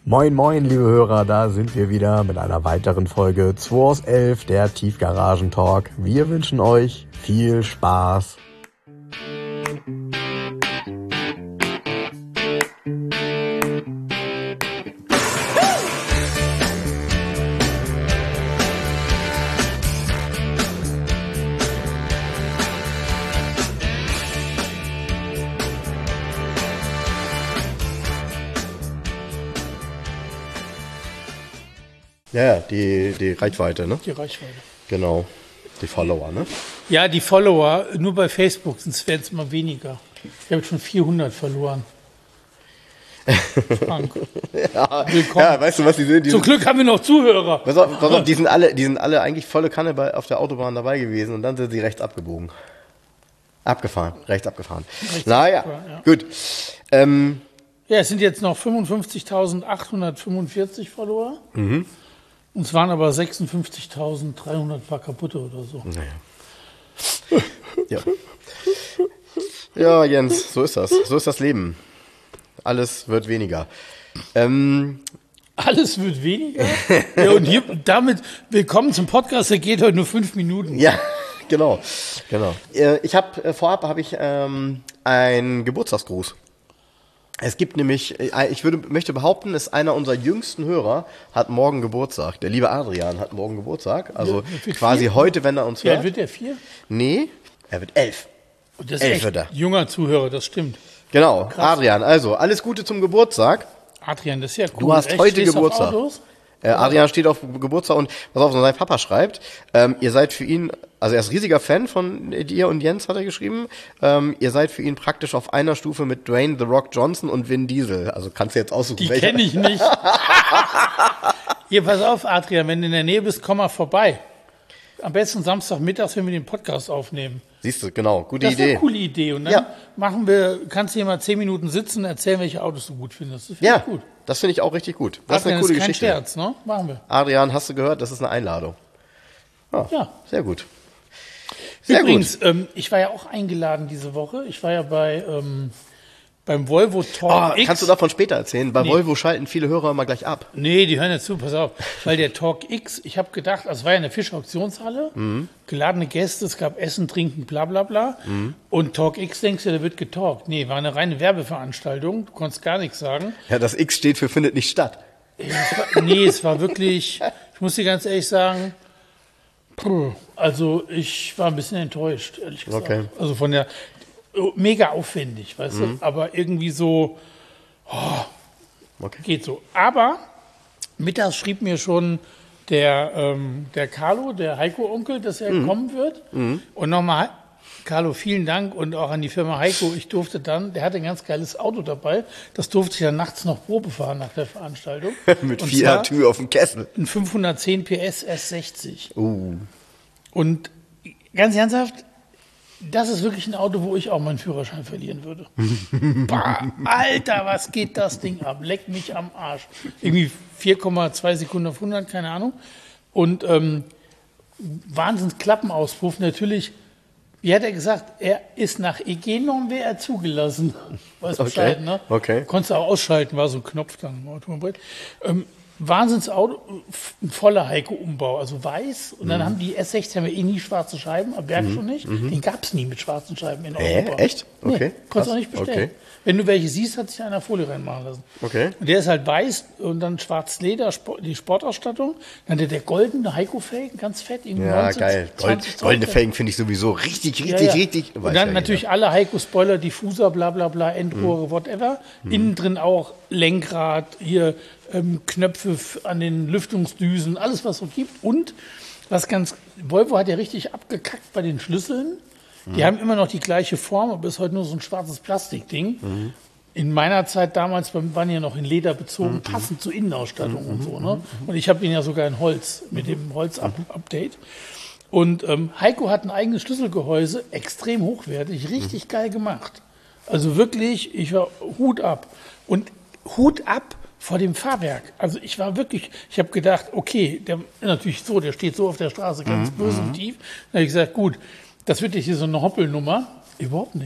Moin moin, liebe Hörer, da sind wir wieder mit einer weiteren Folge 2 aus 11, der Tiefgaragen-Talk. Wir wünschen euch viel Spaß. Ja, die Reichweite, ne? Die Reichweite. Genau, die Follower, ne? Ja, die Follower, nur bei Facebook werden es immer weniger. Ich habe schon 400 verloren. Frank. Ja, willkommen. Ja, weißt du, was die sind? Zum Glück haben wir noch Zuhörer. Pass auf, die sind alle eigentlich volle Kanne auf der Autobahn dabei gewesen und dann sind sie rechts abgebogen. Rechts abgefahren. Naja, ja. Gut. Ja, es sind jetzt noch 55.845 Follower. Mhm. Und es waren aber 56.300 paar kaputte oder so. Naja. Ja. Ja, Jens, so ist das. So ist das Leben. Alles wird weniger. Alles wird weniger? Ja, und damit willkommen zum Podcast, der geht heute nur 5 Minuten. Ja, genau. Vorab habe ich einen Geburtstagsgruß. Es gibt nämlich, möchte behaupten, ist einer unserer jüngsten Hörer, hat morgen Geburtstag. Der liebe Adrian hat morgen Geburtstag. Also quasi 4? Heute, wenn er uns hört. Ja, wird der 4? Nee, er wird 11. Und das ist echt ein junger Zuhörer, das stimmt. Genau, Krass. Adrian, also alles Gute zum Geburtstag. Adrian, das ist ja cool. Du hast heute Geburtstag. Adrian steht auf Geburtstag und pass auf, sein Papa schreibt, ihr seid für ihn, also er ist riesiger Fan von dir und Jens, hat er geschrieben, ihr seid für ihn praktisch auf einer Stufe mit Dwayne The Rock Johnson und Vin Diesel. Also kannst du jetzt aussuchen, die kenne ich nicht. Hier, pass auf, Adrian, wenn du in der Nähe bist, komm mal vorbei. Am besten Samstagmittags, wenn wir den Podcast aufnehmen. Siehst du, genau, gute Idee. Das ist eine coole Idee. Und dann kannst du hier mal 10 Minuten sitzen und erzählen, welche Autos du gut findest. Das finde ich gut. Das finde ich auch richtig gut. Das Adrian, ist eine coole ist kein Geschichte. Scherz, ne? Machen wir. Adrian, hast du gehört? Das ist eine Einladung. Ja. Sehr gut. Übrigens, ich war ja auch eingeladen diese Woche. Ich war ja beim Volvo Talk X. Kannst du davon später erzählen? Bei Volvo schalten viele Hörer immer gleich ab. Nee, die hören ja zu, pass auf. Weil der Talk X, ich habe gedacht, also es war ja eine Fischer-Auktionshalle, geladene Gäste, es gab Essen, Trinken, bla bla bla. Und Talk X, denkst du, da wird getalkt. Nee, war eine reine Werbeveranstaltung, du konntest gar nichts sagen. Ja, das X steht für findet nicht statt. Es war wirklich, ich muss dir ganz ehrlich sagen, also ich war ein bisschen enttäuscht, ehrlich gesagt. Okay. Also von der, mega aufwendig, weißt du, aber irgendwie so, geht so. Aber mittags schrieb mir schon der Carlo, der Heiko-Onkel, dass er kommen wird. Und nochmal, Carlo, vielen Dank und auch an die Firma Heiko. Ich durfte dann, der hatte ein ganz geiles Auto dabei, das durfte ich dann nachts noch Probe fahren nach der Veranstaltung. Mit 4 Tür auf dem Kessel. Ein 510 PS S60. Und ganz ernsthaft, das ist wirklich ein Auto, wo ich auch meinen Führerschein verlieren würde. Bah, Alter, was geht das Ding ab? Leck mich am Arsch. Irgendwie 4,2 Sekunden auf 100, keine Ahnung. Und Wahnsinns-Klappenauspuff. Natürlich, wie hat er gesagt, er ist nach EG-Norm, wäre er zugelassen. Weißt Bescheid, ne? Okay. Konntest du auch ausschalten, war so ein Knopf dann im Automobil. Wahnsinnsauto, ein voller Heiko-Umbau, also weiß. Und dann haben die S60 haben ja nie schwarze Scheiben, am Berg schon nicht. Den gab es nie mit schwarzen Scheiben in Europa. Echt? Okay. Nee, konntest du auch nicht bestellen. Okay. Wenn du welche siehst, hat sich einer Folie reinmachen lassen. Okay. Und der ist halt weiß und dann schwarz Leder, die Sportausstattung. Dann der goldene Heiko-Felgen, ganz fett. Ja, 19, geil. Goldene Felgen finde ich sowieso richtig. Und dann natürlich alle Heiko-Spoiler, Diffuser, bla bla bla, Endrohre, whatever. Innen drin auch Lenkrad, hier Knöpfe an den Lüftungsdüsen, alles was es so gibt. Und Volvo hat ja richtig abgekackt bei den Schlüsseln. Die haben immer noch die gleiche Form, aber ist heute nur so ein schwarzes Plastikding. In meiner Zeit damals waren ja noch in Leder bezogen, passend zur Innenausstattung und so. Ne? Und ich habe ihn ja sogar in Holz, mit dem Holz-Update. Und Heiko hat ein eigenes Schlüsselgehäuse, extrem hochwertig, richtig geil gemacht. Also wirklich, ich war Hut ab. Und Hut ab vor dem Fahrwerk. Also ich habe gedacht, okay, der steht so auf der Straße, ganz böse und tief. Dann habe ich gesagt, gut, das wird jetzt hier so eine Hoppelnummer. Überhaupt nicht.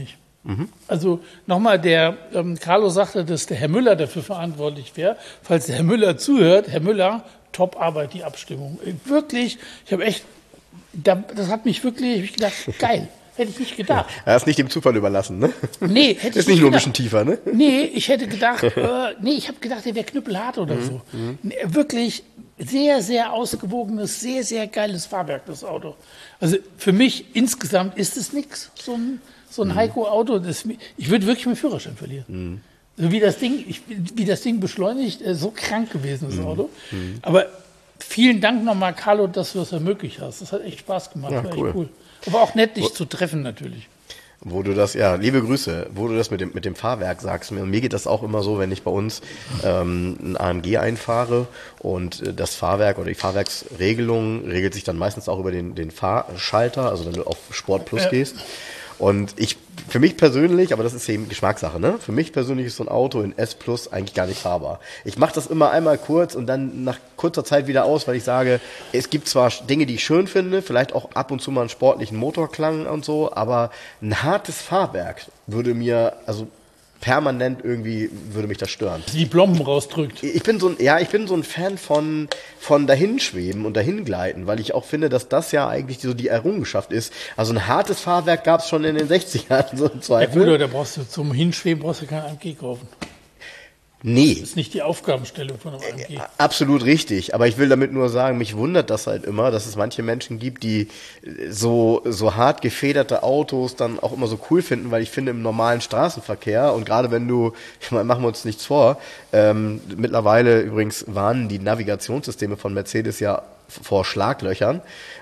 Also nochmal, der Carlo sagte, dass der Herr Müller dafür verantwortlich wäre. Falls der Herr Müller zuhört, Herr Müller, top Arbeit, die Abstimmung. Wirklich, ich habe echt, das hat mich wirklich, hab ich gedacht, geil. Hätte ich nicht gedacht. Er ist nicht dem Zufall überlassen, ne? Nee, hätte ich ist nicht nur ein bisschen tiefer, ne? Nee, ich hätte gedacht, ich habe gedacht, der wäre knüppelhart oder so. Nee, wirklich sehr, sehr ausgewogenes, sehr, sehr geiles Fahrwerk, das Auto. Also für mich insgesamt ist es nichts, so ein Heiko-Auto. Ich würde wirklich meinen Führerschein verlieren. Also wie das Ding beschleunigt, so krank gewesen, das Auto. Aber vielen Dank nochmal, Carlo, dass du das ermöglicht hast. Das hat echt Spaß gemacht. Ja, war cool. echt cool. Aber auch nett, dich zu treffen natürlich. Wo du das, liebe Grüße, wo du das mit dem Fahrwerk sagst. Mir geht das auch immer so, wenn ich bei uns ein AMG einfahre und das Fahrwerk oder die Fahrwerksregelung regelt sich dann meistens auch über den Fahrschalter, also wenn du auf Sport Plus gehst. Und für mich persönlich, aber das ist eben Geschmackssache, ne? Für mich persönlich ist so ein Auto in S Plus eigentlich gar nicht fahrbar. Ich mache das immer einmal kurz und dann nach kurzer Zeit wieder aus, weil ich sage, es gibt zwar Dinge, die ich schön finde, vielleicht auch ab und zu mal einen sportlichen Motorklang und so, aber ein hartes Fahrwerk würde mir, also permanent irgendwie würde mich das stören. Die Plomben rausdrückt. Ich bin so ein Fan von Dahinschweben und Dahingleiten, weil ich auch finde, dass das ja eigentlich so die Errungenschaft ist. Also ein hartes Fahrwerk gab es schon in den 60ern, so im Zweifel. Ja gut, da brauchst du zum Hinschweben kein AMG kaufen. Nee. Das ist nicht die Aufgabenstellung von einem AMG. Absolut richtig. Aber ich will damit nur sagen, mich wundert das halt immer, dass es manche Menschen gibt, die so hart gefederte Autos dann auch immer so cool finden, weil ich finde, im normalen Straßenverkehr und gerade wenn du, ich meine, machen wir uns nichts vor, mittlerweile übrigens warnen die Navigationssysteme von Mercedes ja vor Schlaglöchern.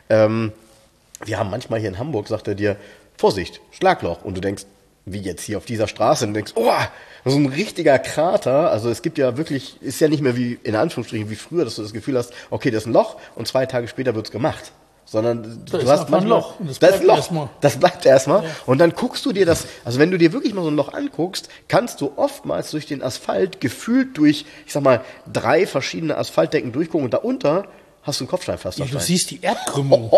Wir haben manchmal hier in Hamburg, sagt er dir, Vorsicht, Schlagloch. Und du denkst, wie jetzt hier auf dieser Straße, und du denkst, oh, so ein richtiger Krater. Also es gibt ja wirklich, ist ja nicht mehr wie, in Anführungsstrichen, wie früher, dass du das Gefühl hast, okay, das ist ein Loch und 2 Tage später wird's gemacht. Sondern du hast manchmal ein Loch. Und das bleibt erstmal. Das bleibt erstmal. Ja. Und dann guckst du dir das, also wenn du dir wirklich mal so ein Loch anguckst, kannst du oftmals durch den Asphalt gefühlt durch, ich sag mal, 3 verschiedene Asphaltdecken durchgucken und darunter hast du einen Kopfsteinpflaster. Ja, du siehst die Erdkrümmung.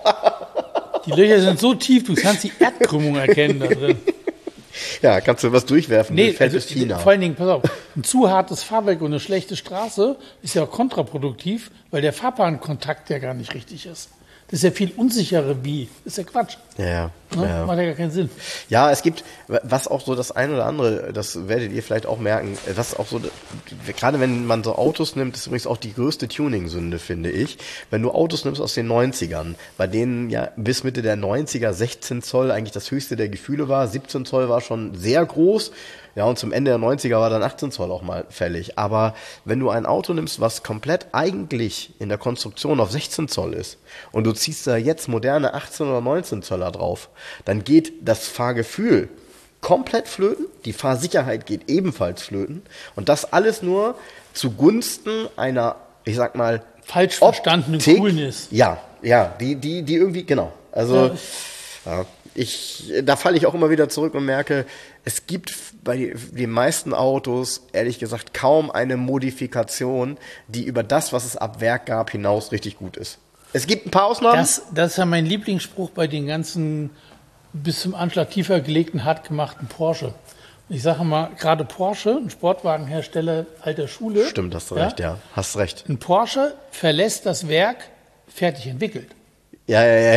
Die Löcher sind so tief, du kannst die Erdkrümmung erkennen da drin. Ja, kannst du was durchwerfen, Nee, fällt also, es China. vor allen Dingen, pass auf, ein zu hartes Fahrwerk und eine schlechte Straße ist ja auch kontraproduktiv, weil der Fahrbahnkontakt ja gar nicht richtig ist. Das ist ja viel unsicherer wie. Das ist ja Quatsch. Ja. Macht ja gar keinen Sinn. Ja, es gibt, was auch so das ein oder andere, das werdet ihr vielleicht auch merken, was auch so, gerade wenn man so Autos nimmt, ist übrigens auch die größte Tuning-Sünde, finde ich. Wenn du Autos nimmst aus den 90ern, bei denen ja bis Mitte der 90er 16 Zoll eigentlich das höchste der Gefühle war, 17 Zoll war schon sehr groß. Ja, und zum Ende der 90er war dann 18 Zoll auch mal fällig. Aber wenn du ein Auto nimmst, was komplett eigentlich in der Konstruktion auf 16 Zoll ist und du ziehst da jetzt moderne 18 oder 19 Zöller drauf, dann geht das Fahrgefühl komplett flöten, die Fahrsicherheit geht ebenfalls flöten und das alles nur zugunsten einer, ich sag mal, falsch verstandenen Coolness. Ja, die irgendwie, genau. Also, ja. Da falle ich auch immer wieder zurück und merke, es gibt bei den meisten Autos, ehrlich gesagt, kaum eine Modifikation, die über das, was es ab Werk gab, hinaus richtig gut ist. Es gibt ein paar Ausnahmen. Das ist ja mein Lieblingsspruch bei den ganzen bis zum Anschlag tiefer gelegten, hart gemachten Porsche. Ich sage mal, gerade Porsche, ein Sportwagenhersteller alter Schule. Stimmt, hast du recht, ja. Hast recht. Ein Porsche verlässt das Werk fertig entwickelt. Ja.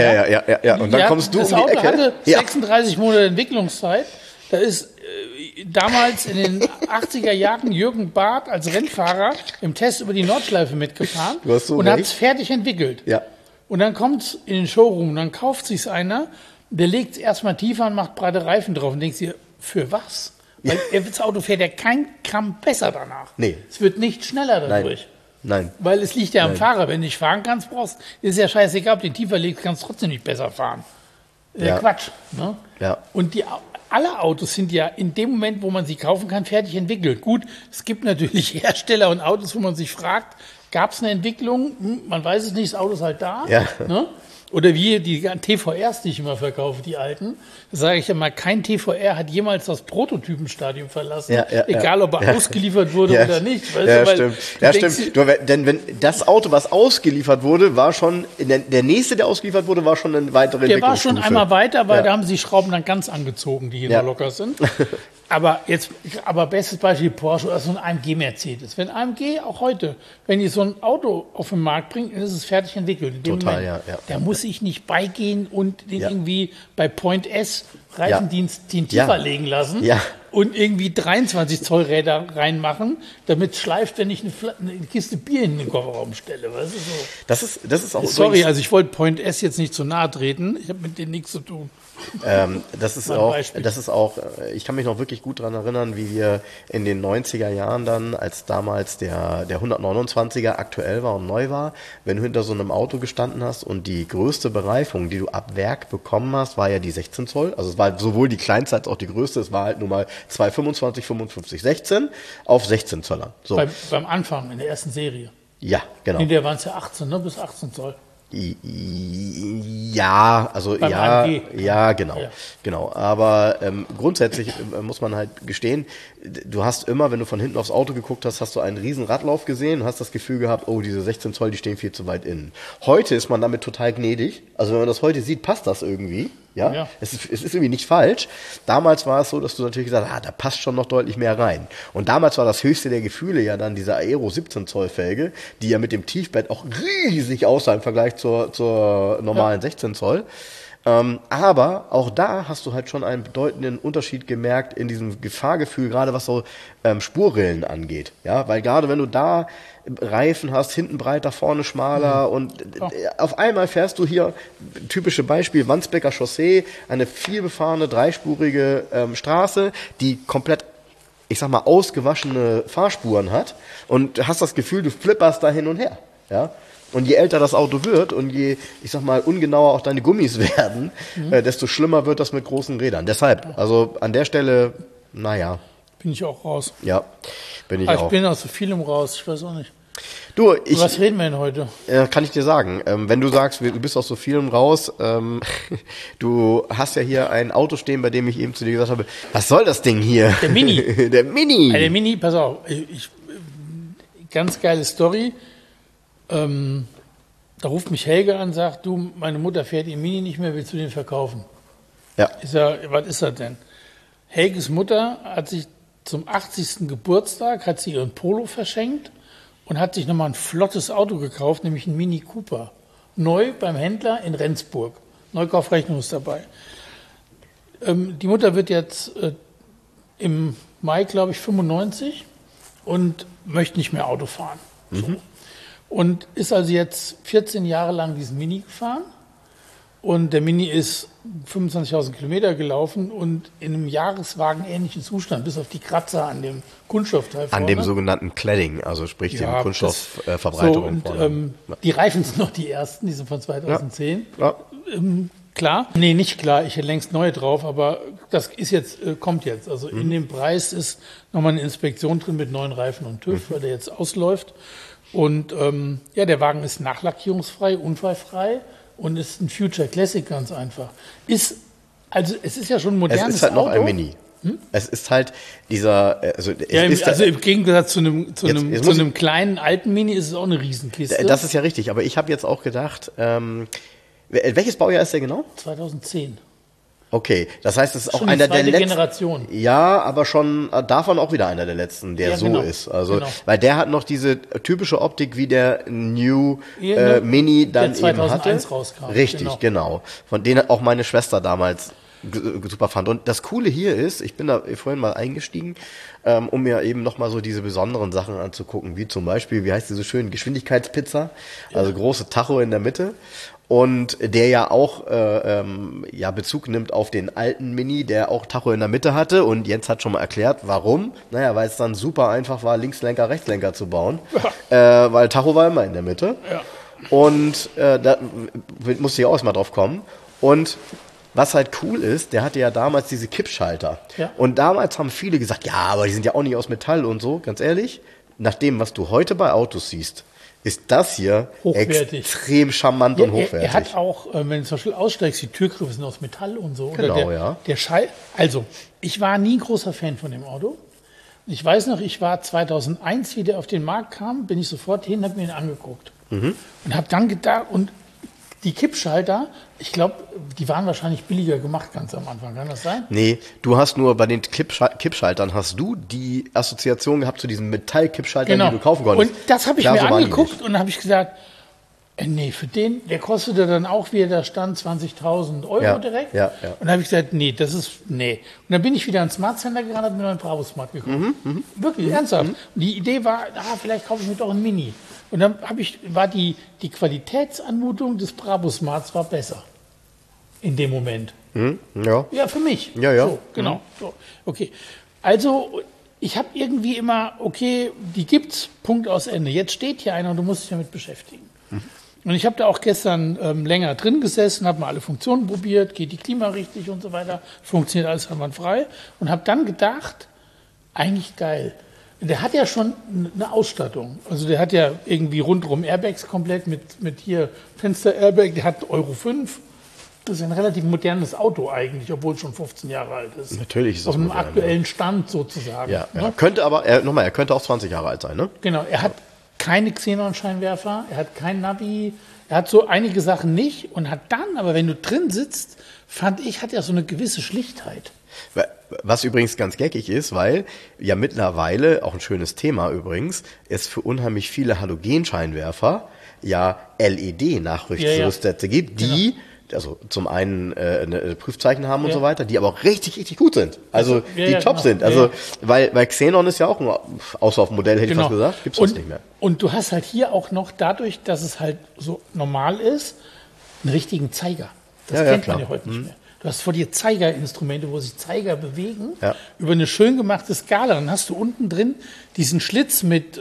Und dann kommst du um die Ecke. Das Auto hatte 36 Monate Entwicklungszeit. Da ist damals in den 80er Jahren Jürgen Barth als Rennfahrer im Test über die Nordschleife mitgefahren und hat es fertig entwickelt. Ja. Und dann kommt es in den Showroom, dann kauft sich's einer, der legt es erstmal tiefer und macht breite Reifen drauf und denkt sich, für was? Weil das Auto fährt ja kein Gramm besser danach. Nee. Es wird nicht schneller dadurch. Nein. Weil es liegt ja am Fahrer. Wenn du nicht fahren kannst, ist ja scheißegal, ob du den tiefer legst, kannst du trotzdem nicht besser fahren. Quatsch. Ne? Ja. Und alle Autos sind ja in dem Moment, wo man sie kaufen kann, fertig entwickelt. Gut, es gibt natürlich Hersteller und Autos, wo man sich fragt, gab es eine Entwicklung? Man weiß es nicht, das Auto ist halt da. Ja. Ne? Oder wie die TVRs, die ich immer verkaufe, die alten, da sage ich immer, kein TVR hat jemals das Prototypenstadium verlassen, egal ob er ausgeliefert wurde oder nicht. Weißt ja, du, stimmt. Ja, stimmt. Denn wenn das Auto, was ausgeliefert wurde, war schon, der nächste, der ausgeliefert wurde, war schon eine weitere Entwicklungsstufe. Der war schon einmal weiter, weil da haben sie die Schrauben dann ganz angezogen, die hier noch locker sind. Aber bestes Beispiel Porsche oder so ein AMG-Mercedes. Wenn AMG auch heute, wenn die so ein Auto auf den Markt bringen, dann ist es fertig entwickelt. Total, Da muss ich nicht beigehen und den irgendwie bei Point S Reifendienst den tiefer legen lassen und irgendwie 23 Zoll Räder reinmachen, damit es schleift, wenn ich eine Kiste Bier in den Kofferraum stelle. Weißt du, so. Das ist auch Sorry, also ich wollte Point S jetzt nicht zu nahe treten. Ich habe mit denen nichts zu tun. Das ist auch, ich kann mich noch wirklich gut daran erinnern, wie wir in den 90er Jahren dann, als damals der 129er aktuell war und neu war, wenn du hinter so einem Auto gestanden hast und die größte Bereifung, die du ab Werk bekommen hast, war ja die 16 Zoll. Also es war sowohl die kleinste als auch die größte. Es war halt nur mal 225, 55, 16 auf 16 Zöllern. So. Beim Anfang, in der ersten Serie. Ja, genau. In der waren es ja 18, ne? Bis 18 Zoll. Ja, also Beim ja, AMG. ja, genau. Aber grundsätzlich muss man halt gestehen, du hast immer, wenn du von hinten aufs Auto geguckt hast, hast du einen riesen Radlauf gesehen und hast das Gefühl gehabt, oh, diese 16 Zoll, die stehen viel zu weit innen. Heute ist man damit total gnädig. Also wenn man das heute sieht, passt das irgendwie. Ja. Es ist irgendwie nicht falsch. Damals war es so, dass du natürlich gesagt hast, da passt schon noch deutlich mehr rein. Und damals war das höchste der Gefühle ja dann diese Aero 17 Zoll Felge, die ja mit dem Tiefbett auch riesig aussah im Vergleich zur normalen 16 Zoll. Aber auch da hast du halt schon einen bedeutenden Unterschied gemerkt in diesem Gefahrgefühl, gerade was so Spurrillen angeht. Ja, weil gerade wenn du da Reifen hast, hinten breiter, vorne schmaler und auf einmal fährst du hier, typische Beispiel, Wandsbeker Chaussee, eine vielbefahrene, dreispurige Straße, die komplett, ich sag mal, ausgewaschene Fahrspuren hat und hast das Gefühl, du flipperst da hin und her. Ja. Und je älter das Auto wird und je, ich sag mal, ungenauer auch deine Gummis werden, desto schlimmer wird das mit großen Rädern. Deshalb, also an der Stelle, naja. Bin ich auch raus. Ja, bin ich auch. Ich bin aus so vielem raus, ich weiß auch nicht. Du, was reden wir denn heute? Kann ich dir sagen. Wenn du sagst, du bist aus so vielem raus, du hast ja hier ein Auto stehen, bei dem ich eben zu dir gesagt habe, was soll das Ding hier? Der Mini. Der Mini. Der Mini, pass auf, ganz geile Story. Da ruft mich Helge an und sagt, du, meine Mutter fährt ihr Mini nicht mehr, willst du den verkaufen? Ja. Ich sage, was ist das denn? Helges Mutter hat sich zum 80. Geburtstag, hat sie ihren Polo verschenkt und hat sich nochmal ein flottes Auto gekauft, nämlich einen Mini Cooper. Neu beim Händler in Rendsburg. Neukaufrechnung ist dabei. Die Mutter wird jetzt im Mai, glaube ich, 95 und möchte nicht mehr Auto fahren. So. Und ist also jetzt 14 Jahre lang diesen Mini gefahren. Und der Mini ist 25.000 Kilometer gelaufen und in einem Jahreswagen-ähnlichen Zustand, bis auf die Kratzer an dem Kunststoffteil vorne. An dem sogenannten Cladding, also sprich dem Kunststoffverbreiterung vorne. Die Reifen sind noch die ersten, die sind von 2010. Ja. Klar? Nee, nicht klar, ich hätte längst neue drauf, aber das ist jetzt, kommt jetzt. Also in dem Preis ist nochmal eine Inspektion drin mit neuen Reifen und TÜV, weil der jetzt ausläuft. Und der Wagen ist nachlackierungsfrei, unfallfrei und ist ein Future Classic ganz einfach. Es ist ja schon ein modernes Auto. Es ist halt noch ein Mini. Es ist halt dieser... Also im Gegensatz zu einem kleinen, alten Mini ist es auch eine Riesenkiste. Das ist ja richtig, aber ich habe jetzt auch gedacht, welches Baujahr ist der genau? 2010. Okay, das heißt, es ist auch schon einer der letzten. Generation. Ja, aber schon davon auch wieder einer der letzten, der so ist. Also, weil der hat noch diese typische Optik, wie der New Mini dann der 2001 eben hatte. Rauskam. Richtig, genau. Von denen auch meine Schwester damals super fand. Und das Coole hier ist, ich bin da vorhin mal eingestiegen, um mir eben nochmal so diese besonderen Sachen anzugucken, wie zum Beispiel, wie heißt diese schöne Geschwindigkeitspizza, also große Tacho in der Mitte. Und der ja auch Bezug nimmt auf den alten Mini, der auch Tacho in der Mitte hatte. Und Jens hat schon mal erklärt, warum. Naja, weil es dann super einfach war, Linkslenker, Rechtslenker zu bauen. Weil Tacho war immer in der Mitte. Ja. Und da musste ich auch erstmal drauf kommen. Und was halt cool ist, der hatte ja damals diese Kippschalter. Ja. Und damals haben viele gesagt, ja, aber die sind ja auch nicht aus Metall und so. Ganz ehrlich, nach dem, was du heute bei Autos siehst, ist das hier extrem charmant und hochwertig. Er hat auch, wenn du zum Beispiel aussteigst, die Türgriffe sind aus Metall und so. Genau, oder der Schall. Also, ich war nie ein großer Fan von dem Auto. Ich weiß noch, ich war 2001, wie der auf den Markt kam, bin ich sofort hin, habe mir ihn angeguckt. Und habe dann gedacht, und die Kippschalter, ich glaube, die waren wahrscheinlich billiger gemacht ganz am Anfang. Kann das sein? Nee, du hast nur bei den Kippschaltern hast du die Assoziation gehabt zu diesen Metall-Kippschaltern, die du kaufen konntest. Und das habe ich mir angeguckt und habe ich gesagt, nee, für den, der kostete dann auch, wie er da stand, 20.000 € direkt. Ja. Und dann habe ich gesagt, nee. Und dann bin ich wieder ins Smart Center gerannt und habe mir einen Bravo Smart gekauft. Wirklich, ernsthaft. Und die Idee war, vielleicht kaufe ich mir doch einen Mini. Und dann war die Qualitätsanmutung des Bravo Smarts war besser. In dem Moment. Ja, für mich. Ja. So, genau. So. Okay. Also, ich habe irgendwie immer, okay, die gibt's, Punkt aus Ende. Jetzt steht hier einer und du musst dich damit beschäftigen. Und ich habe da auch gestern länger drin gesessen, habe mal alle Funktionen probiert, geht die Klima richtig und so weiter, funktioniert alles einwandfrei und habe dann gedacht, eigentlich geil. Der hat ja schon eine Ausstattung. Also der hat ja irgendwie rundherum Airbags komplett mit hier Fenster-Airbag, der hat Euro 5. Das ist ein relativ modernes Auto eigentlich, obwohl es schon 15 Jahre alt ist. Natürlich ist das auf einem modern, aktuellen Stand sozusagen. Ja. Könnte aber, er könnte auch 20 Jahre alt sein, ne? Genau, er hat keine Xenon-Scheinwerfer, er hat kein Navi, er hat so einige Sachen nicht und hat dann, aber wenn du drin sitzt, fand ich, hat er so eine gewisse Schlichtheit. Was übrigens ganz geckig ist, weil ja mittlerweile, auch ein schönes Thema übrigens, es für unheimlich viele Halogenscheinwerfer ja LED-Nachrüstsätze gibt, die also zum einen eine Prüfzeichen haben und so weiter, die aber auch richtig, richtig gut sind. Also die top sind. Also weil Xenon ist ja auch ein Auslaufmodell, hätte ich fast gesagt, gibt's sonst nicht mehr. Und du hast halt hier auch noch dadurch, dass es halt so normal ist, einen richtigen Zeiger. Das kennt man ja heute nicht mehr. Du hast vor dir Zeigerinstrumente, wo sich Zeiger bewegen, über eine schön gemachte Skala. Dann hast du unten drin diesen Schlitz mit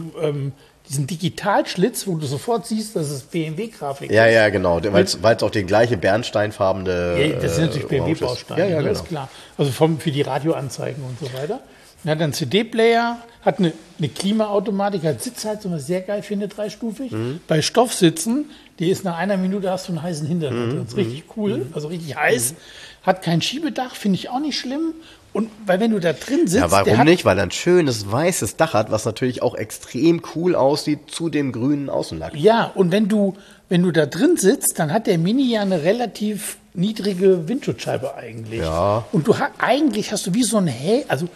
diesen Digitalschlitz, wo du sofort siehst, dass es BMW-Grafik ist. Ja, genau, weil es auch die gleiche bernsteinfarbene das sind natürlich BMW-Bausteine, genau. ist klar. Also für die Radioanzeigen und so weiter. Er hat einen CD-Player, hat eine Klimaautomatik, hat Sitzheizung, was ich sehr geil finde, dreistufig. Bei Stoffsitzen, die ist nach einer Minute, hast du einen heißen Hintern. Das ist richtig cool, also richtig heiß. Hat kein Schiebedach, finde ich auch nicht schlimm. Und weil wenn du da drin sitzt... Ja, warum nicht? Weil er ein schönes weißes Dach hat, was natürlich auch extrem cool aussieht zu dem grünen Außenlack. Ja, und wenn du da drin sitzt, dann hat der Mini ja eine relativ niedrige Windschutzscheibe eigentlich. Ja. Und eigentlich hast du wie so ein also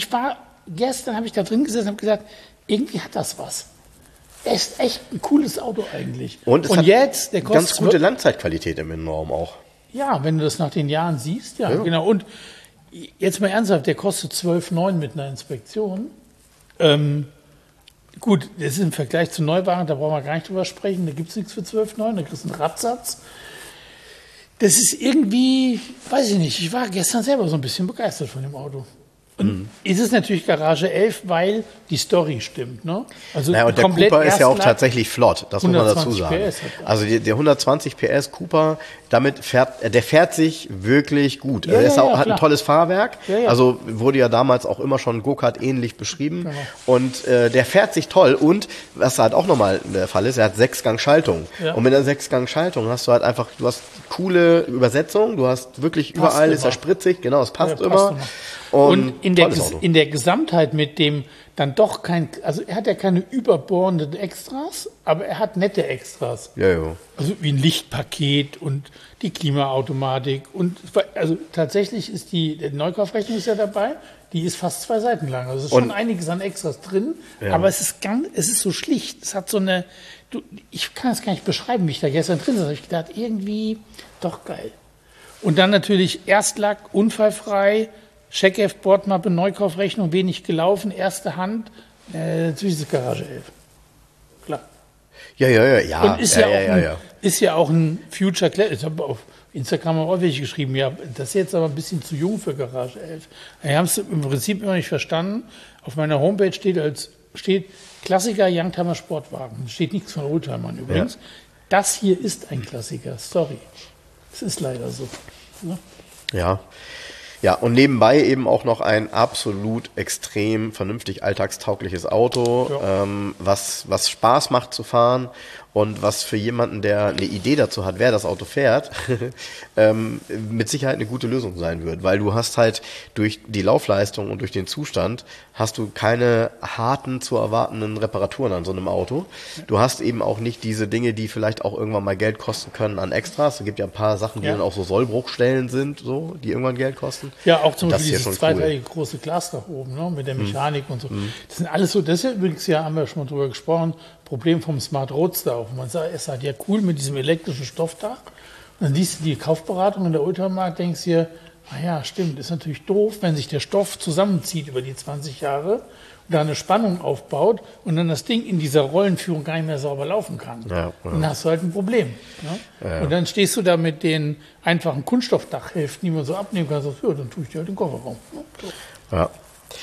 gestern habe ich da drin gesessen und habe gesagt, irgendwie hat das was. Das ist echt ein cooles Auto eigentlich. Und es hat jetzt, der kostet ganz gute Langzeitqualität im Innenraum auch. Ja, wenn du das nach den Jahren siehst, ja. Genau. Und jetzt mal ernsthaft, der kostet 12,9 mit einer Inspektion. Gut, das ist im Vergleich zu Neuwagen, da brauchen wir gar nicht drüber sprechen, da gibt es nichts für 12,9, da kriegst du einen Radsatz. Das ist irgendwie, weiß ich nicht, ich war gestern selber so ein bisschen begeistert von dem Auto. Und ist es natürlich Garage 11, weil die Story stimmt, ne? Also und der Cooper ist ja auch tatsächlich flott, das muss man dazu sagen. PS also der 120 PS Cooper, der fährt sich wirklich gut. Ja, hat ein tolles Fahrwerk, Ja. Also wurde ja damals auch immer schon Go-Kart ähnlich beschrieben. Genau. Und der fährt sich toll und was halt auch nochmal der Fall ist, er hat 6-Gang-Schaltung. Ja. Und mit der 6-Gang-Schaltung hast du halt einfach, du hast coole Übersetzung, du hast wirklich passt überall, ist er spritzig, genau, es passt immer. Und in der Gesamtheit mit dem dann doch also er hat ja keine überbordenden Extras, aber er hat nette Extras. Ja. Also wie ein Lichtpaket und die Klimaautomatik und also tatsächlich ist die Neukaufrechnung ist ja dabei, die ist fast 2 Seiten lang. Also es ist schon einiges an Extras drin, aber es ist so schlicht. Es hat so eine, ich kann es gar nicht beschreiben, wie ich da gestern drin saß. Ich gedacht, irgendwie doch geil. Und dann natürlich Erstlack, unfallfrei, Checkheft, Bordmappe, Neukaufrechnung, wenig gelaufen, erste Hand, natürlich ist es Garage 11. Klar. Ja. Und ist ja auch ein Future Classic. Ich habe auf Instagram auch welche geschrieben, ja, das ist jetzt aber ein bisschen zu jung für Garage 11. Wir haben es im Prinzip immer nicht verstanden. Auf meiner Homepage steht Klassiker Youngtimer Sportwagen. Steht nichts von Oldtimern übrigens. Ja. Das hier ist ein Klassiker, sorry. Es ist leider so. Ja. Ja, und nebenbei eben auch noch ein absolut extrem vernünftig alltagstaugliches Auto, was Spaß macht zu fahren und was für jemanden, der eine Idee dazu hat, wer das Auto fährt, mit Sicherheit eine gute Lösung sein wird, weil du hast halt durch die Laufleistung und durch den Zustand hast du keine harten zu erwartenden Reparaturen an so einem Auto. Du hast eben auch nicht diese Dinge, die vielleicht auch irgendwann mal Geld kosten können an Extras. Es gibt ja ein paar Sachen, die dann auch so Sollbruchstellen sind, so, die irgendwann Geld kosten. Ja, auch zum Beispiel dieses zweiteilige große Glas da oben, ne, mit der Mechanik und so. Das sind alles so, das ist ja übrigens, haben wir schon mal drüber gesprochen, Problem vom Smart Roadster auch. Man sagt, es hat ja cool mit diesem elektrischen Stoffdach. Und dann siehst du die Kaufberatung in der Ultramarkt, denkst dir, ja, stimmt, ist natürlich doof, wenn sich der Stoff zusammenzieht über die 20 Jahre und da eine Spannung aufbaut und dann das Ding in dieser Rollenführung gar nicht mehr sauber laufen kann. Ja. Dann hast du halt ein Problem. Ne? Ja. Und dann stehst du da mit den einfachen Kunststoffdachhälften, die man so abnehmen kann, und sagst, ja, dann tue ich dir halt den Kofferraum. So. Ja.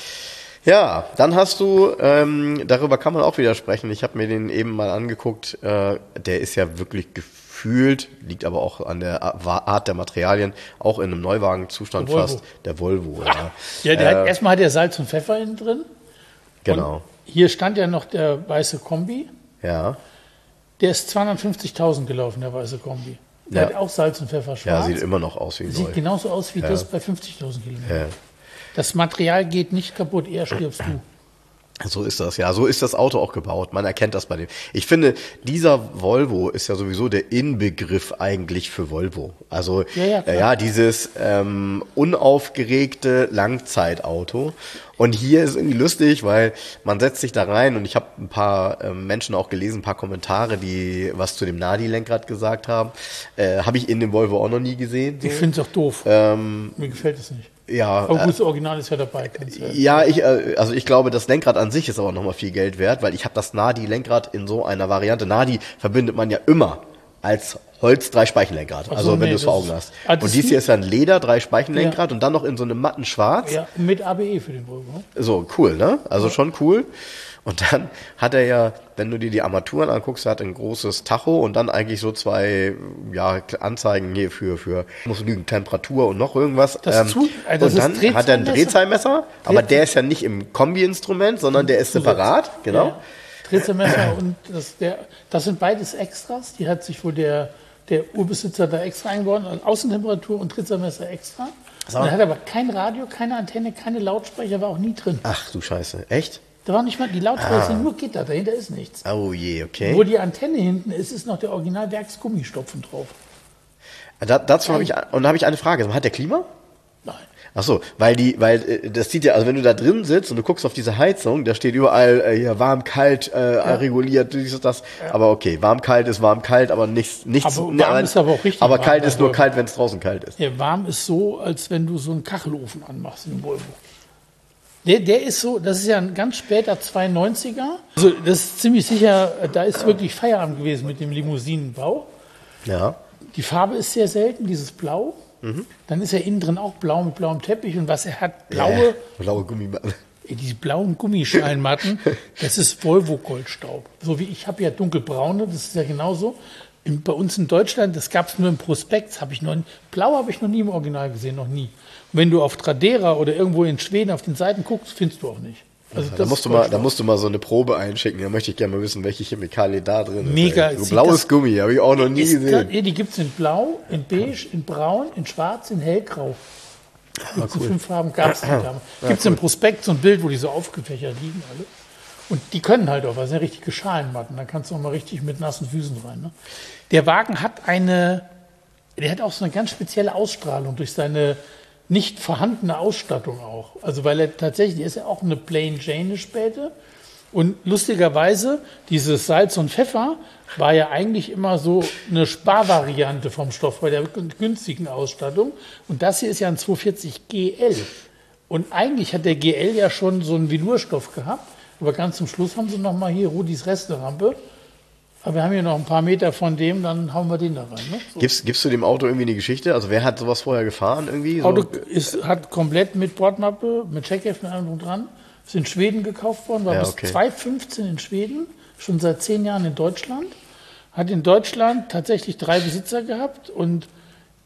Ja, dann hast du, darüber kann man auch wieder sprechen, ich habe mir den eben mal angeguckt, der ist ja wirklich gefühlt, liegt aber auch an der Art der Materialien, auch in einem Neuwagenzustand fast, der Volvo. Ja, erstmal hat er Salz und Pfeffer innen drin. Genau. Und hier stand ja noch der weiße Kombi. Ja. Der ist 250.000 gelaufen, der weiße Kombi. Der hat auch Salz und Pfeffer schwarz. Ja, sieht immer noch aus wie neu. Sieht genauso aus wie das bei 50.000 Kilometern. Ja. Das Material geht nicht kaputt, eher stirbst du. So ist das, ja. So ist das Auto auch gebaut. Man erkennt das bei dem. Ich finde, dieser Volvo ist ja sowieso der Inbegriff eigentlich für Volvo. Also, dieses unaufgeregte Langzeitauto. Und hier ist irgendwie lustig, weil man setzt sich da rein und ich habe ein paar Menschen auch gelesen, ein paar Kommentare, die was zu dem Nadi-Lenkrad gesagt haben. Habe ich in dem Volvo auch noch nie gesehen. So. Ich finde es auch doof. Mir gefällt es nicht. Ja, aber gut, das Original ist ja dabei. Ich glaube, das Lenkrad an sich ist aber nochmal viel Geld wert, weil ich habe das Nadi-Lenkrad in so einer Variante. Nadi verbindet man ja immer als Holz-3-Speichen-Lenkrad, wenn du es vor Augen hast. Und dies hier ist ja ein Leder-3-Speichen-Lenkrad und dann noch in so einem matten Schwarz. Ja, mit ABE für den Volvo. So, cool, ne? Also schon cool. Und dann hat er ja, wenn du dir die Armaturen anguckst, er hat ein großes Tacho und dann eigentlich so zwei Anzeigen hier für muss genügend Temperatur und noch irgendwas. Und dann hat er ein Drehzahlmesser, aber der ist ja nicht im Kombi-Instrument, sondern der ist separat, genau. Ja. Drehzahlmesser und das sind beides Extras, die hat sich wohl der Urbesitzer da extra eingebaut, also Außentemperatur und Drehzahlmesser extra. Und er hat aber kein Radio, keine Antenne, keine Lautsprecher, war auch nie drin. Ach du Scheiße, echt? Da war nicht mal, die Lautsprecher sind nur Gitter, dahinter ist nichts. Oh je, okay. Wo die Antenne hinten ist, ist noch der Original-Werksgummistopfen drauf. Dazu habe ich eine Frage. Hat der Klima? Nein. Ach so, weil das sieht ja, also wenn du da drin sitzt und du guckst auf diese Heizung, da steht überall hier warm, kalt, reguliert, das. Ja. Aber okay, warm, kalt ist warm, kalt, aber nichts. Aber warm ist aber auch richtig. Aber warm, kalt ist nur kalt, wenn es draußen kalt ist. Ja, warm ist so, als wenn du so einen Kachelofen anmachst in Volvo. Der ist so, das ist ja ein ganz später 92er. Also das ist ziemlich sicher, da ist wirklich Feierabend gewesen mit dem Limousinenbau. Ja. Die Farbe ist sehr selten, dieses Blau. Mhm. Dann ist er innen drin auch blau mit blauem Teppich und was er hat, blaue Gummimatten. Diese blauen Gummischeinmatten, das ist Volvo-Goldstaub. So wie ich habe ja dunkelbraune, das ist ja genauso. Bei uns in Deutschland, das gab es nur im Prospekt, blau habe ich noch nie im Original gesehen, noch nie. Und wenn du auf Tradera oder irgendwo in Schweden auf den Seiten guckst, findest du auch nicht. Also da musst du mal so eine Probe einschicken, da möchte ich gerne mal wissen, welche Chemikalie da drin ist. Mega. So blaues Gummi, habe ich auch noch nie gesehen. Die gibt es in blau, in beige, in braun, in schwarz, in hellgrau. Cool. 5 Farben gab es nicht. Gibt es im Prospekt so ein Bild, wo die so aufgefächert liegen alle. Und die können halt auch, was sind richtige Schalenmatten. Da kannst du auch mal richtig mit nassen Füßen rein. Ne? Der Wagen hat der hat auch so eine ganz spezielle Ausstrahlung durch seine nicht vorhandene Ausstattung auch. Also weil er ist ja auch eine Plain Jane eine Späte. Und lustigerweise, dieses Salz und Pfeffer war ja eigentlich immer so eine Sparvariante vom Stoff bei der günstigen Ausstattung. Und das hier ist ja ein 240 GL. Und eigentlich hat der GL ja schon so einen Velourstoff gehabt. Aber ganz zum Schluss haben sie nochmal hier Rudis Resterampe. Aber wir haben hier noch ein paar Meter von dem, dann hauen wir den da rein. Ne? So. Gibst du dem Auto irgendwie eine Geschichte? Also wer hat sowas vorher gefahren irgendwie? Das Auto hat komplett mit Bordmappe, mit Checkheften und allem dran. Ist in Schweden gekauft worden, war bis 2015 in Schweden, schon seit 10 Jahren in Deutschland. Hat in Deutschland tatsächlich 3 Besitzer gehabt und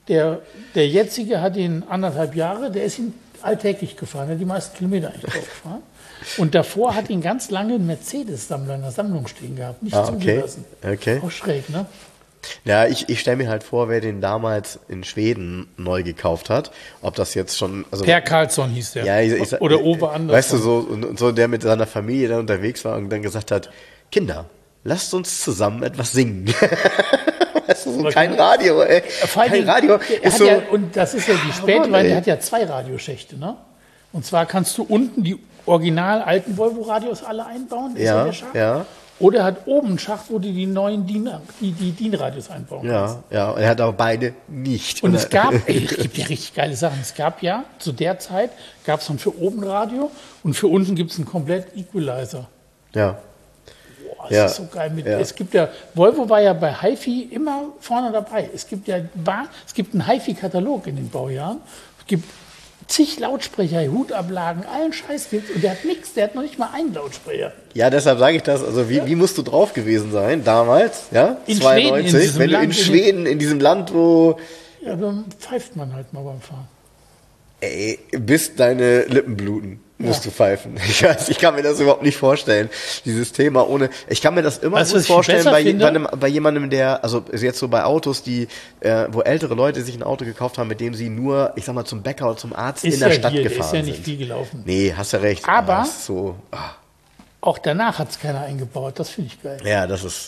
Der jetzige hat ihn 1,5 Jahre, der ist ihn alltäglich gefahren, der hat die meisten Kilometer eigentlich drauf gefahren. Und davor hat ihn ganz lange ein Mercedes-Sammler in der Sammlung stehen gehabt, nicht zugelassen. Okay. Auch schräg, ne? Ja, ich stelle mir halt vor, wer den damals in Schweden neu gekauft hat, ob das jetzt schon... Also, Per Karlsson hieß der. Ja, oder Ove Andersson. Weißt du, so der mit seiner Familie dann unterwegs war und dann gesagt hat, Kinder, lasst uns zusammen etwas singen. Weißt du, so kein Radio, ey. Kein Radio. Und das ist ja die Spätwein, der hat ja 2 Radioschächte, ne? Und zwar kannst du unten die original alten Volvo-Radios alle einbauen. Ja. Oder er hat oben einen Schacht, wo du die neuen DIN-Radios einbauen kannst. Ja, er hat aber beide nicht. Und es gab, es gibt ja richtig geile Sachen. Es gab ja, zu der Zeit gab es dann für oben Radio und für unten gibt es einen komplett Equalizer. Ja. Boah, das ist so geil. Es gibt ja, Volvo war ja bei HiFi immer vorne dabei. Es gibt einen HiFi-Katalog in den Baujahren. Es gibt zig Lautsprecher, Hutablagen, allen Scheiß gibt's und der hat nichts, der hat noch nicht mal einen Lautsprecher. Ja, deshalb sage ich das, also wie musst du drauf gewesen sein, damals, ja, in 92, Schweden, wenn du in Schweden, in diesem Land, wo... Ja, dann pfeift man halt mal beim Fahren. Ey, bis deine Lippen bluten, musst du pfeifen. Ich kann mir das überhaupt nicht vorstellen, dieses Thema ohne... Ich kann mir das immer gut vorstellen bei jemandem, der, also jetzt so bei Autos, wo ältere Leute sich ein Auto gekauft haben, mit dem sie nur, ich sag mal, zum Bäcker oder zum Arzt in der Stadt gefahren sind. Ist ja nicht viel gelaufen. Nee, hast ja recht. Aber so... Auch danach hat es keiner eingebaut, das finde ich geil. Ja, das ist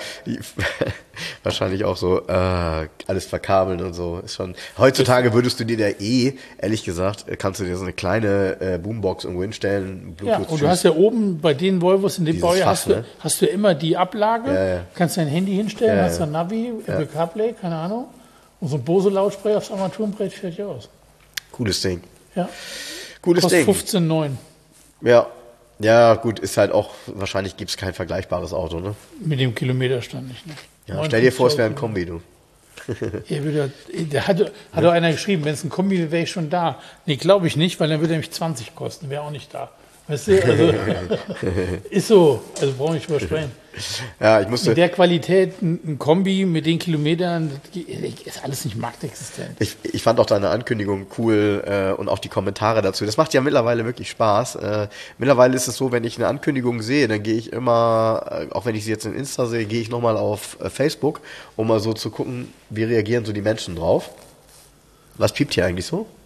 wahrscheinlich auch so alles verkabeln und so. Ist schon. Heutzutage würdest du dir da ehrlich gesagt, kannst du dir so eine kleine Boombox irgendwo hinstellen. Bluetooth, ja, und du hast ja oben bei den Volvos in dem Baujahr hast du immer die Ablage, kannst dein Handy hinstellen, hast ein Navi, Apple CarPlay, keine Ahnung. Und so ein Bose-Lautsprecher aufs Armaturenbrett fährt ja aus. Cooles Ding. Ja. Cooles Ding. Kostet 15,9. Ja. Ja, gut, ist halt auch, wahrscheinlich gibt es kein vergleichbares Auto, ne? Mit dem Kilometerstand nicht, ne? Ja, stell dir vor, es wäre ein Kombi, du. Da hat doch einer geschrieben, wenn es ein Kombi wäre, wäre ich schon da. Nee, glaube ich nicht, weil dann würde er mich 20 kosten, wäre auch nicht da. Weißt du, also, ist so, also brauche ich nicht übersprechen. Ja, ich musste. Mit der Qualität, ein Kombi mit den Kilometern, ist alles nicht marktexistent. Ich fand auch deine Ankündigung cool und auch die Kommentare dazu. Das macht ja mittlerweile wirklich Spaß. Mittlerweile ist es so, wenn ich eine Ankündigung sehe, dann gehe ich immer, auch wenn ich sie jetzt in Insta sehe, gehe ich nochmal auf Facebook, um mal so zu gucken, wie reagieren so die Menschen drauf. Was piept hier eigentlich so?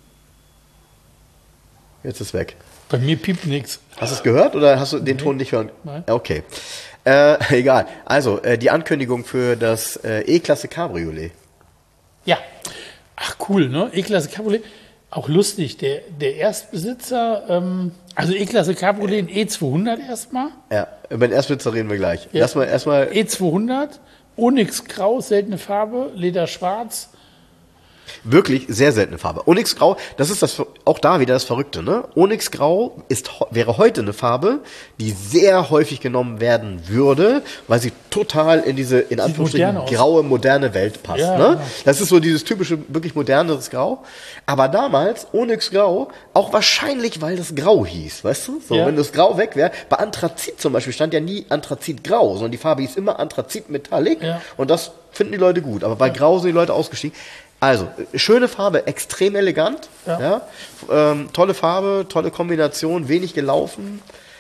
Jetzt ist weg. Bei mir piept nichts. Hast du es gehört oder hast du den Ton nicht hören? Nein. Okay. Egal. Also, die Ankündigung für das E-Klasse Cabriolet. Ja. Ach, cool, ne? E-Klasse Cabriolet. Auch lustig. Der Erstbesitzer, also E-Klasse Cabriolet in E200 erstmal. Ja, über den Erstbesitzer reden wir gleich. Ja. Lass mal erstmal. E200, Onyx Grau, seltene Farbe, Leder schwarz. Wirklich sehr seltene Farbe. Onyx Grau, das ist auch da wieder das Verrückte, ne? Onyx Grau wäre heute eine Farbe, die sehr häufig genommen werden würde, weil sie total in diese, in Anführungsstrichen, graue, moderne Welt passt, ja, ne? Ja. Das ist so dieses typische, wirklich moderneres Grau. Aber damals, Onyx Grau, auch wahrscheinlich, weil das Grau hieß, weißt du? So, wenn das Grau weg wäre, bei Anthrazit zum Beispiel stand ja nie Anthrazit Grau, sondern die Farbe hieß immer Anthrazit Metallic. Ja. Und das finden die Leute gut. Aber bei Grau sind die Leute ausgestiegen. Also, schöne Farbe, extrem elegant, tolle Farbe, tolle Kombination, wenig gelaufen.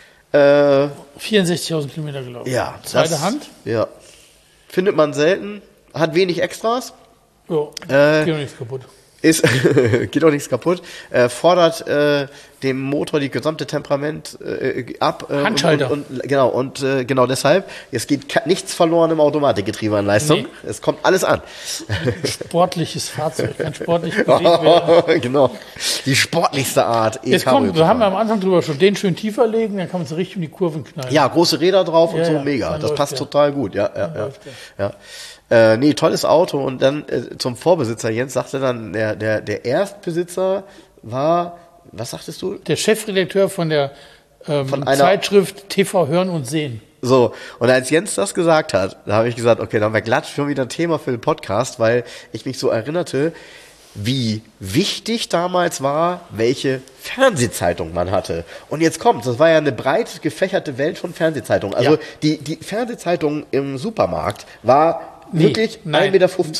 64.000 Kilometer gelaufen. Ja. Zweite Hand. Ja. Findet man selten, hat wenig Extras. Ja, geht auch nichts kaputt. Geht auch nichts kaputt. Fordert dem Motor die gesamte Temperament ab. Handschalter. Genau deshalb. Es geht nichts verloren im Automatikgetriebe an Leistung. Nee. Es kommt alles an. Sportliches Fahrzeug, kann sportlich bewegt werden. Genau. Die sportlichste Art. Jetzt kommt, da haben wir am Anfang drüber schon, den schön tiefer legen, dann kann man so richtig um die Kurven knallen. Ja, große Räder drauf und so, mega. Das passt total gut. Ja. Nee, tolles Auto. Und dann zum Vorbesitzer, Jens sagte dann, der Erstbesitzer war, was sagtest du? Der Chefredakteur von der Zeitschrift TV Hören und Sehen. So, und als Jens das gesagt hat, da habe ich gesagt, okay, dann haben wir glatt schon wieder ein Thema für den Podcast, weil ich mich so erinnerte, wie wichtig damals war, welche Fernsehzeitung man hatte. Und jetzt kommt's, das war ja eine breit gefächerte Welt von Fernsehzeitungen. Also die Fernsehzeitung im Supermarkt war wirklich 1,50 Meter.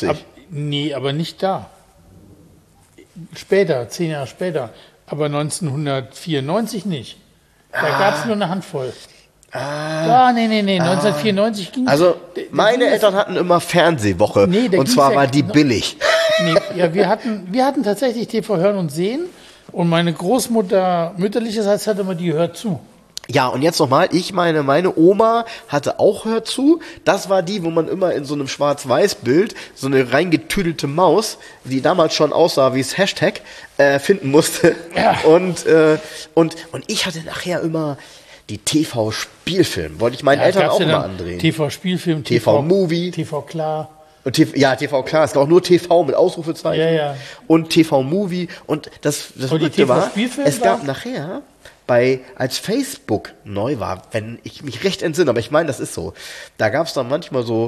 Nee, aber nicht da. Später, 10 Jahre später. Aber 1994 nicht. Da gab es nur eine Handvoll. Nee. 1994 ging es. Also, meine Eltern hatten immer Fernsehwoche. Nee, und zwar war die billig. Nee, ja, wir hatten tatsächlich TV Hören und Sehen. Und meine Großmutter mütterlicherseits hatte immer die Hört zu. Ja, und jetzt nochmal, meine Oma hatte auch Hör zu. Das war die, wo man immer in so einem Schwarz-Weiß-Bild so eine reingetüdelte Maus, die damals schon aussah wie das Hashtag, finden musste. Ja. Und ich hatte nachher immer die TV-Spielfilm. Wollte ich meinen Eltern auch mal andrehen. TV-Spielfilm, TV-Movie. TV klar. Und TV klar, es gab auch nur TV mit Ausrufezeichen. Ja. Und TV-Movie. Und das Verrückte war, es gab nachher, als Facebook neu war, wenn ich mich recht entsinne, aber ich meine, das ist so, da gab es dann manchmal so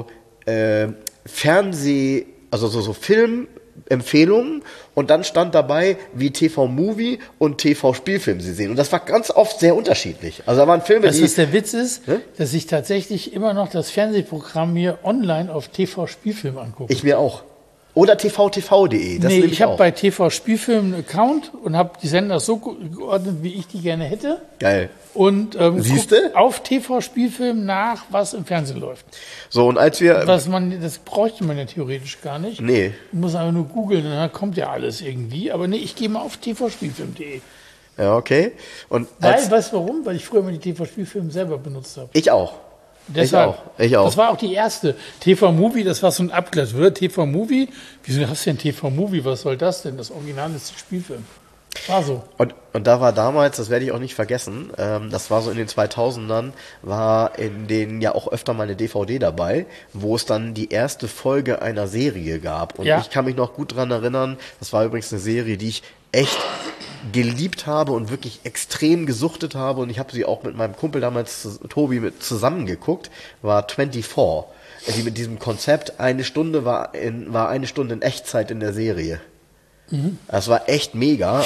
so Filmempfehlungen und dann stand dabei, wie TV-Movie und TV-Spielfilm sie sehen. Und das war ganz oft sehr unterschiedlich. Also da waren Filme, was der Witz ist, dass ich tatsächlich immer noch das Fernsehprogramm mir online auf TV-Spielfilm angucke. Ich mir auch. Oder tvtv.de. Nee, ich habe bei TV-Spielfilm einen Account und habe die Sender so geordnet, wie ich die gerne hätte. Geil. Und Siehste? Auf TV-Spielfilm nach, was im Fernsehen läuft. So, und als wir... Das bräuchte man ja theoretisch gar nicht. Nee. Du musst einfach nur googeln, dann kommt ja alles irgendwie. Aber nee, ich gehe mal auf tvspielfilm.de. Ja, okay. Und weißt du warum? Weil ich früher mal die TV-Spielfilme selber benutzt habe. Ich auch. Deshalb, ich auch. Das war auch die erste. TV-Movie, das war so ein Abklatsch. TV-Movie? Wieso hast du denn TV-Movie? Was soll das denn? Das Original ist der Spielfilm. War so. Und da war damals, das werde ich auch nicht vergessen, das war so in den 2000ern, war in denen ja auch öfter mal eine DVD dabei, wo es dann die erste Folge einer Serie gab. Und ich kann mich noch gut dran erinnern, das war übrigens eine Serie, die ich echt geliebt habe und wirklich extrem gesuchtet habe, und ich habe sie auch mit meinem Kumpel damals, Tobi, zusammen geguckt, war 24. Die mit diesem Konzept, eine Stunde war eine Stunde in Echtzeit in der Serie. Das war echt mega.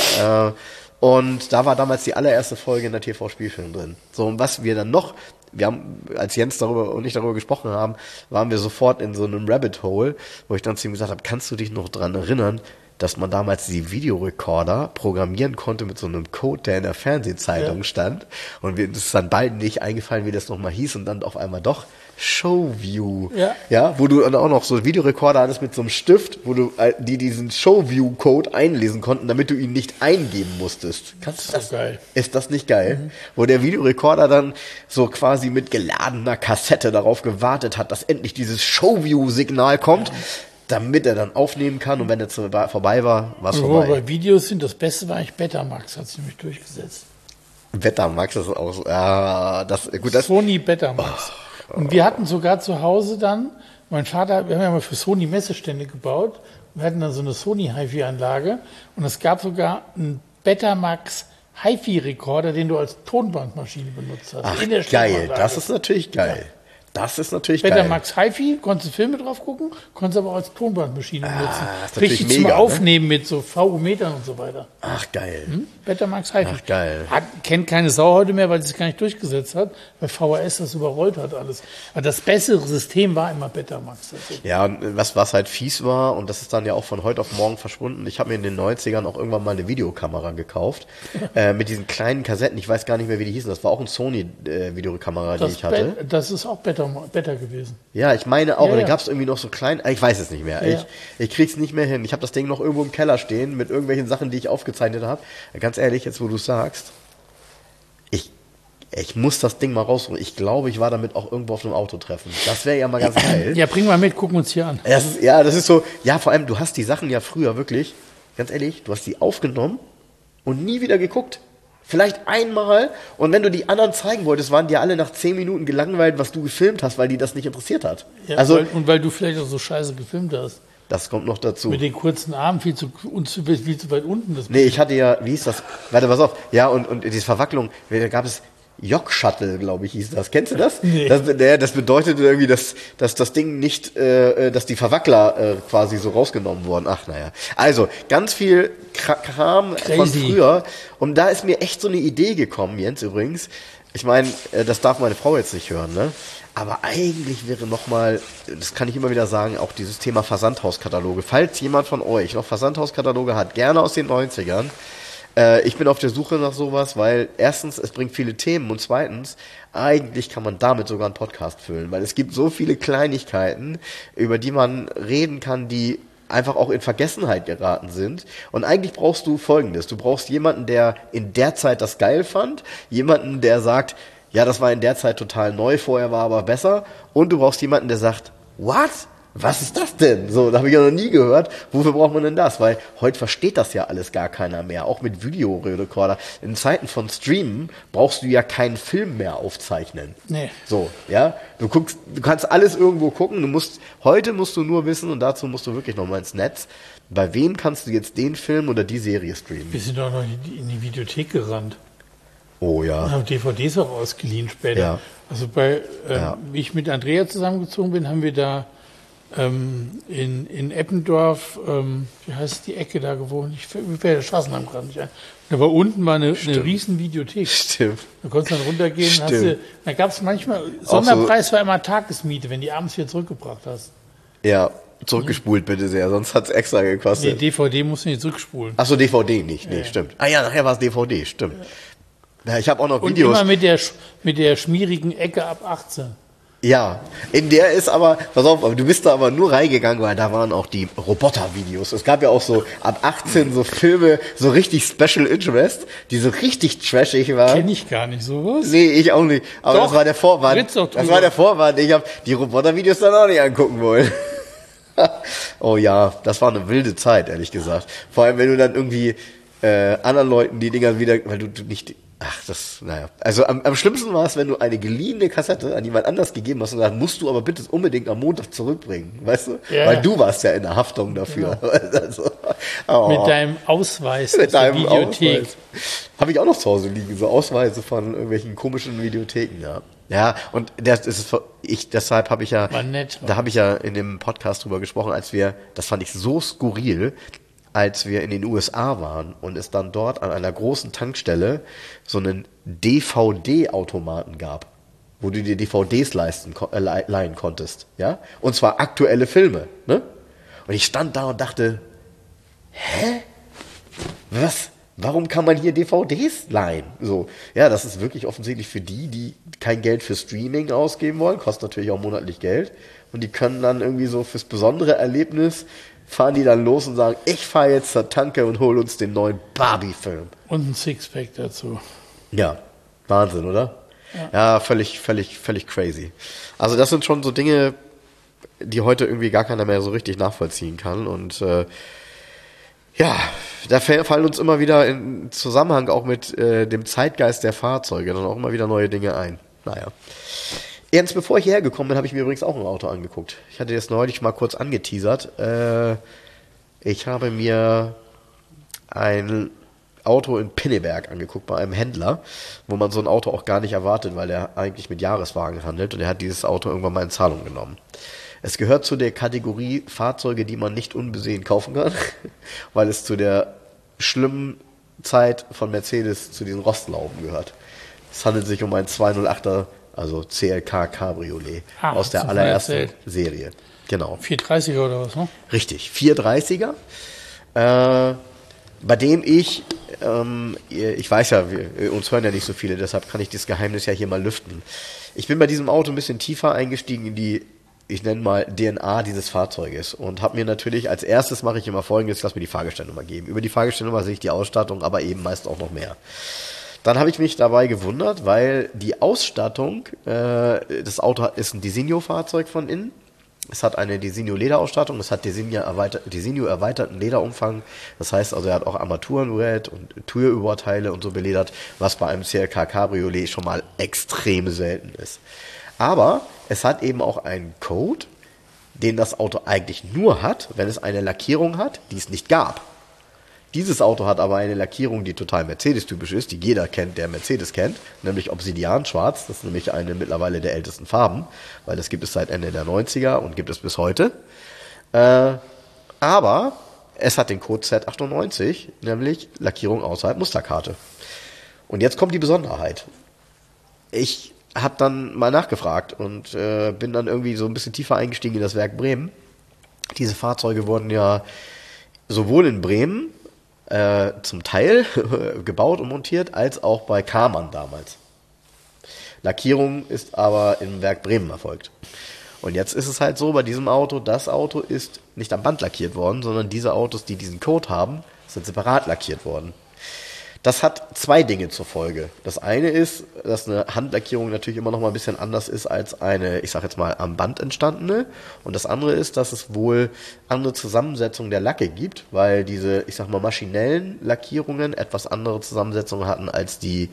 Und da war damals die allererste Folge in der TV-Spielfilm drin. So, und was wir dann noch, als Jens darüber und ich darüber gesprochen haben, waren wir sofort in so einem Rabbit Hole, wo ich dann zu ihm gesagt habe, kannst du dich noch dran erinnern, dass man damals die Videorekorder programmieren konnte mit so einem Code, der in der Fernsehzeitung stand. Und mir ist dann bald nicht eingefallen, wie das nochmal hieß, und dann auf einmal doch Showview. Ja, wo du dann auch noch so Videorekorder hattest mit so einem Stift, wo du diesen Showview-Code einlesen konnten, damit du ihn nicht eingeben musstest. Geil. Ist das nicht geil? Wo der Videorekorder dann so quasi mit geladener Kassette darauf gewartet hat, dass endlich dieses Showview-Signal kommt, damit er dann aufnehmen kann, und wenn er vorbei war, war es vorbei. Bei Videos sind das Beste war eigentlich Betamax, hat sich nämlich durchgesetzt. Betamax ist auch so, Sony Betamax. Und wir hatten sogar zu Hause dann, wir haben ja mal für Sony Messestände gebaut, wir hatten dann so eine Sony HiFi-Anlage, und es gab sogar einen Betamax HiFi-Rekorder, den du als Tonbandmaschine benutzt hast. Ach, geil, das ist natürlich geil. Ja. Das ist natürlich Betamax HiFi, konntest du Filme drauf gucken, konntest aber auch als Tonbandmaschine benutzen. Richtig mega, zum Aufnehmen mit so VU-Metern und so weiter. Ach, geil. Betamax HiFi. Ach, geil. Kennt keine Sau heute mehr, weil es gar nicht durchgesetzt hat, weil VHS das überrollt hat alles. Aber das bessere System war immer Betamax. Ja, und was halt fies war, und das ist dann ja auch von heute auf morgen verschwunden, ich habe mir in den 90ern auch irgendwann mal eine Videokamera gekauft, mit diesen kleinen Kassetten, ich weiß gar nicht mehr, wie die hießen, das war auch ein Sony-Videokamera, die ich hatte. Das ist auch Beta gewesen. Ja, ich meine auch, und dann gab es irgendwie noch so klein, ich weiß es nicht mehr, ich krieg's nicht mehr hin. Ich habe das Ding noch irgendwo im Keller stehen mit irgendwelchen Sachen, die ich aufgezeichnet habe. Ganz ehrlich, jetzt wo du sagst, ich muss das Ding mal rausholen. Ich glaube, ich war damit auch irgendwo auf einem Autotreffen. Das wäre ja mal ganz geil. Ja, bring mal mit, gucken wir uns hier an. Das ist so, ja, vor allem, du hast die Sachen ja früher wirklich, ganz ehrlich, du hast die aufgenommen und nie wieder geguckt. Vielleicht einmal, und wenn du die anderen zeigen wolltest, waren die alle nach 10 Minuten gelangweilt, was du gefilmt hast, weil die das nicht interessiert hat. Ja, also, weil du vielleicht auch so scheiße gefilmt hast. Das kommt noch dazu. Mit den kurzen Armen viel zu weit unten. Nee, ich hatte ja, wie hieß das? Warte, pass auf. Ja, und diese Verwacklung, da gab es Jock-Shuttle, glaube ich, hieß das. Kennst du das? Nee. Das bedeutet irgendwie, dass das Ding nicht, dass die Verwackler quasi so rausgenommen wurden. Ach, naja. Also, ganz viel Kram von früher. Und da ist mir echt so eine Idee gekommen, Jens, übrigens. Ich meine, das darf meine Frau jetzt nicht hören, ne? Aber eigentlich wäre nochmal, das kann ich immer wieder sagen, auch dieses Thema Versandhauskataloge. Falls jemand von euch noch Versandhauskataloge hat, gerne aus den 90ern. Ich bin auf der Suche nach sowas, weil erstens, es bringt viele Themen und zweitens, eigentlich kann man damit sogar einen Podcast füllen, weil es gibt so viele Kleinigkeiten, über die man reden kann, die einfach auch in Vergessenheit geraten sind. Und eigentlich brauchst du Folgendes. Du brauchst jemanden, der in der Zeit das geil fand, jemanden, der sagt, ja, das war in der Zeit total neu, vorher war aber besser. Und du brauchst jemanden, der sagt, what? Was ist das denn? So, da habe ich ja noch nie gehört. Wofür braucht man denn das? Weil heute versteht das ja alles gar keiner mehr. Auch mit Videorekorder. In Zeiten von Streamen brauchst du ja keinen Film mehr aufzeichnen. Nee. So, ja. Du kannst alles irgendwo gucken. Heute musst du nur wissen, und dazu musst du wirklich nochmal ins Netz, bei wem kannst du jetzt den Film oder die Serie streamen? Wir sind doch noch in die Videothek gerannt. Oh ja. Und haben DVDs auch ausgeliehen später. Ja. Also wie ich mit Andrea zusammengezogen bin, haben wir da in Eppendorf, wie heißt die Ecke da gewohnt? Ich fällt der Straßennamen gerade nicht ein. Da war unten mal eine riesen Videothek. Stimmt. Da konntest du dann runtergehen. Stimmt. Da gab es manchmal, Sonderpreis war immer Tagesmiete, wenn die abends wieder zurückgebracht hast. Ja, zurückgespult bitte sehr, sonst hat's extra gekostet. Nee, DVD musst du nicht zurückspulen. Achso, DVD nicht, nee, stimmt. Ah ja, nachher war es DVD, stimmt. Ja, ich habe auch noch Videos. Und immer mit der schmierigen Ecke ab 18. Ja, in der ist aber, pass auf, du bist da aber nur reingegangen, weil da waren auch die Roboter-Videos. Es gab ja auch so ab 18 so Filme, so richtig Special Interest, die so richtig trashig waren. Kenn ich gar nicht sowas. Nee, ich auch nicht. Aber Doch, das war der Vorwand. Das war der Vorwand. Ich habe die Roboter-Videos dann auch nicht angucken wollen. Oh ja, das war eine wilde Zeit, ehrlich gesagt. Vor allem, wenn du dann irgendwie anderen Leuten die Dinger wieder, weil du nicht... naja. Also am schlimmsten war es, wenn du eine geliehene Kassette an jemand anders gegeben hast und gesagt, musst du aber bitte unbedingt am Montag zurückbringen, weißt du? Ja. Weil du warst ja in der Haftung dafür. Genau. Also, mit deinem Ausweis mit deinem Videothek. Habe ich auch noch zu Hause liegen, so Ausweise von irgendwelchen komischen Videotheken, ja. Ja, und deshalb habe ich ja, da habe ich ja in dem Podcast drüber gesprochen, das fand ich so skurril, als wir in den USA waren und es dann dort an einer großen Tankstelle so einen DVD-Automaten gab, wo du dir DVDs leihen konntest, ja? Und zwar aktuelle Filme, ne? Und ich stand da und dachte, hä? Was? Warum kann man hier DVDs leihen? So, ja, das ist wirklich offensichtlich für die kein Geld für Streaming ausgeben wollen, kostet natürlich auch monatlich Geld. Und die können dann irgendwie so fürs besondere Erlebnis fahren die dann los und sagen, ich fahre jetzt zur Tanke und hole uns den neuen Barbie-Film. Und ein Sixpack dazu. Ja, Wahnsinn, oder? Ja, völlig crazy. Also das sind schon so Dinge, die heute irgendwie gar keiner mehr so richtig nachvollziehen kann. Und ja, da fallen uns immer wieder in Zusammenhang auch mit dem Zeitgeist der Fahrzeuge dann auch immer wieder neue Dinge ein. Naja. Ernst, bevor ich hierher gekommen bin, habe ich mir übrigens auch ein Auto angeguckt. Ich hatte das neulich mal kurz angeteasert. Ich habe mir ein Auto in Pinneberg angeguckt bei einem Händler, wo man so ein Auto auch gar nicht erwartet, weil er eigentlich mit Jahreswagen handelt und er hat dieses Auto irgendwann mal in Zahlung genommen. Es gehört zu der Kategorie Fahrzeuge, die man nicht unbesehen kaufen kann, weil es zu der schlimmen Zeit von Mercedes zu diesen Rostlauben gehört. Es handelt sich um ein 208er, also CLK Cabriolet aus der allerersten Serie. Genau. 430er oder was, ne? Richtig, 430er. Bei dem ich weiß ja, uns hören ja nicht so viele, deshalb kann ich das Geheimnis ja hier mal lüften. Ich bin bei diesem Auto ein bisschen tiefer eingestiegen in die, ich nenne mal DNA dieses Fahrzeuges und habe mir natürlich als erstes mache ich immer Folgendes, lass mir die Fahrgestellnummer geben. Über die Fahrgestellnummer sehe ich die Ausstattung, aber eben meist auch noch mehr. Dann habe ich mich dabei gewundert, weil die Ausstattung, das Auto ist ein Designo-Fahrzeug von innen. Es hat eine Designo-Lederausstattung, es hat Designo-erweiterten Lederumfang. Das heißt also, er hat auch Armaturenbrett und Türüberteile und so beledert, was bei einem CLK Cabriolet schon mal extrem selten ist. Aber es hat eben auch einen Code, den das Auto eigentlich nur hat, wenn es eine Lackierung hat, die es nicht gab. Dieses Auto hat aber eine Lackierung, die total Mercedes-typisch ist, die jeder kennt, der Mercedes kennt, nämlich Obsidian-Schwarz. Das ist nämlich eine mittlerweile der ältesten Farben, weil das gibt es seit Ende der 90er und gibt es bis heute. Aber es hat den Code Z98, nämlich Lackierung außerhalb Musterkarte. Und jetzt kommt die Besonderheit. ich habe dann mal nachgefragt und bin dann irgendwie so ein bisschen tiefer eingestiegen in das Werk Bremen. Diese Fahrzeuge wurden ja sowohl in Bremen zum Teil gebaut und montiert, als auch bei Karmann damals. Lackierung ist aber im Werk Bremen erfolgt. Und jetzt ist es halt so, bei diesem Auto, das Auto ist nicht am Band lackiert worden, sondern diese Autos, die diesen Code haben, sind separat lackiert worden. Das hat zwei Dinge zur Folge. Das eine ist, dass eine Handlackierung natürlich immer noch mal ein bisschen anders ist als eine, ich sag jetzt mal, am Band entstandene. Und das andere ist, dass es wohl andere Zusammensetzungen der Lacke gibt, weil diese, ich sag mal, maschinellen Lackierungen etwas andere Zusammensetzungen hatten als die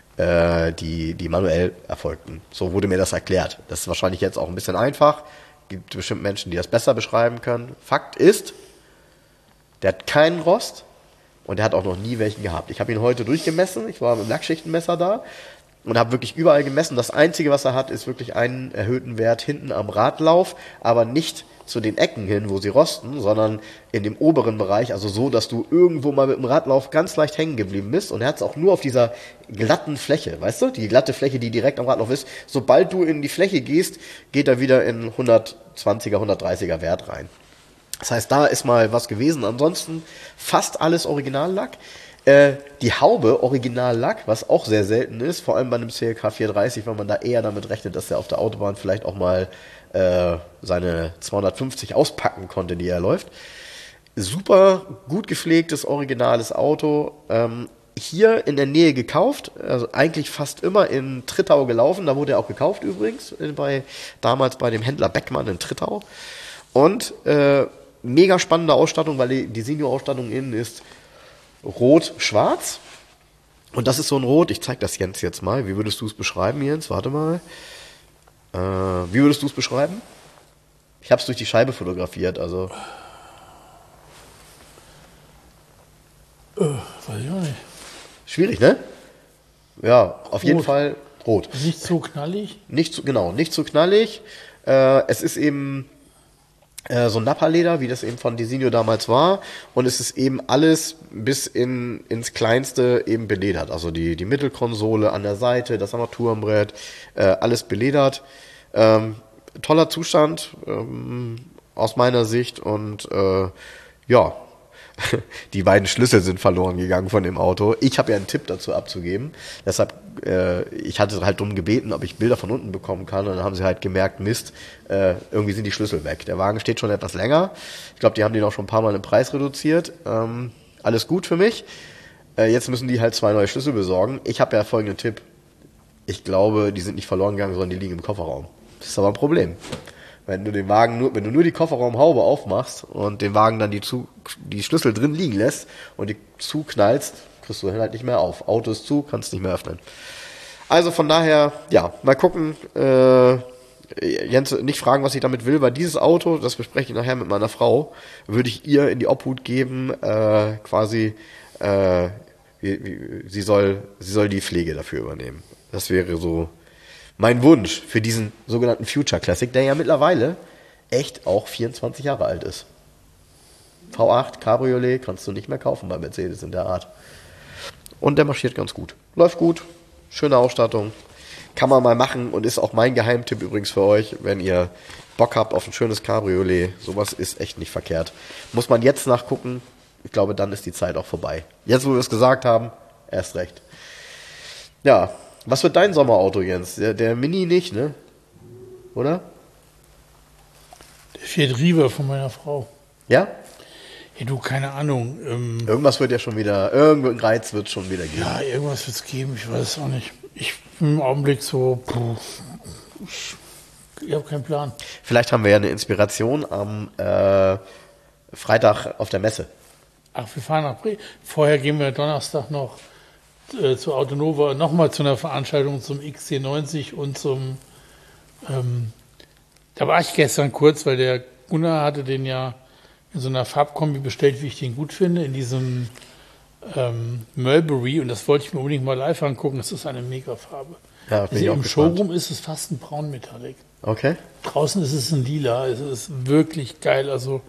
manuell erfolgten. So wurde mir das erklärt. Das ist wahrscheinlich jetzt auch ein bisschen einfach. Gibt bestimmt Menschen, die das besser beschreiben können. Fakt ist, der hat keinen Rost. Und er hat auch noch nie welchen gehabt. Ich habe ihn heute durchgemessen. Ich war mit dem Lackschichtenmesser da und habe wirklich überall gemessen. Das Einzige, was er hat, ist wirklich einen erhöhten Wert hinten am Radlauf, aber nicht zu den Ecken hin, wo sie rosten, sondern in dem oberen Bereich, also so, dass du irgendwo mal mit dem Radlauf ganz leicht hängen geblieben bist. Und er hat es auch nur auf dieser glatten Fläche, weißt du? Die glatte Fläche, die direkt am Radlauf ist. Sobald du in die Fläche gehst, geht er wieder in 120er, 130er Wert rein. Das heißt, da ist mal was gewesen. Ansonsten fast alles Originallack. Die Haube Originallack, was auch sehr selten ist, vor allem bei einem CLK 430, weil man da eher damit rechnet, dass er auf der Autobahn vielleicht auch mal seine 250 auspacken konnte, die er läuft. Super gut gepflegtes, originales Auto. Hier in der Nähe gekauft, also eigentlich fast immer in Trittau gelaufen. Da wurde er auch gekauft übrigens, damals bei dem Händler Beckmann in Trittau. Und mega spannende Ausstattung, weil die Senior-Ausstattung innen ist rot-schwarz. Und das ist so ein Rot, ich zeig das Jens jetzt mal. Wie würdest du es beschreiben, Jens? Warte mal. Wie würdest du es beschreiben? Ich habe es durch die Scheibe fotografiert, also. Weiß ich auch nicht. Schwierig, ne? Ja, auf Rot. jeden Fall rot. Nicht so knallig? Nicht zu knallig. Es ist eben so ein Nappa-Leder, wie das eben von Designo damals war. Und es ist eben alles bis ins Kleinste eben beledert. Also die Mittelkonsole an der Seite, das Armaturenbrett, alles beledert. Toller Zustand aus meiner Sicht. Und ja, die beiden Schlüssel sind verloren gegangen von dem Auto. Ich habe ja einen Tipp dazu abzugeben. Deshalb, ich hatte halt darum gebeten, ob ich Bilder von unten bekommen kann. Und dann haben sie halt gemerkt, Mist, irgendwie sind die Schlüssel weg. Der Wagen steht schon etwas länger. Ich glaube, die haben den auch schon ein paar Mal im Preis reduziert. Alles gut für mich. Jetzt müssen die halt 2 neue Schlüssel besorgen. Ich habe ja folgenden Tipp. Ich glaube, die sind nicht verloren gegangen, sondern die liegen im Kofferraum. Das ist aber ein Problem. Wenn du nur die Kofferraumhaube aufmachst und den Wagen dann die Schlüssel drin liegen lässt und die zuknallst, kriegst du den halt nicht mehr auf. Auto ist zu, kannst nicht mehr öffnen. Also von daher, ja, mal gucken. Jens, nicht fragen, was ich damit will, weil dieses Auto, das bespreche ich nachher mit meiner Frau, würde ich ihr in die Obhut geben, sie soll die Pflege dafür übernehmen. Das wäre so mein Wunsch für diesen sogenannten Future Classic, der ja mittlerweile echt auch 24 Jahre alt ist. V8 Cabriolet kannst du nicht mehr kaufen bei Mercedes in der Art. Und der marschiert ganz gut. Läuft gut, schöne Ausstattung. Kann man mal machen und ist auch mein Geheimtipp übrigens für euch, wenn ihr Bock habt auf ein schönes Cabriolet. Sowas ist echt nicht verkehrt. Muss man jetzt nachgucken. Ich glaube, dann ist die Zeit auch vorbei. Jetzt, wo wir es gesagt haben, erst recht. Ja, was wird dein Sommerauto, Jens? Der Mini nicht, ne? Oder? Der Fiat Riva von meiner Frau. Ja? Ja, du, keine Ahnung. Irgendwas wird ja schon wieder, irgendein Reiz wird schon wieder geben. Ja, irgendwas wird es geben, ich weiß es auch nicht. Ich bin im Augenblick so, ich habe keinen Plan. Vielleicht haben wir ja eine Inspiration am Freitag auf der Messe. Ach, wir fahren nach Bremen. Vorher gehen wir Donnerstag noch zu Autonova, nochmal zu einer Veranstaltung zum XC90 und zum, da war ich gestern kurz, weil der Gunnar hatte den ja in so einer Farbkombi bestellt, wie ich den gut finde, in diesem Mulberry, und das wollte ich mir unbedingt mal live angucken. Das ist eine Mega-Farbe. Ja, also im Showroom ist es fast ein Braunmetallic. Okay. Draußen ist es ein Lila. Es ist wirklich geil. Also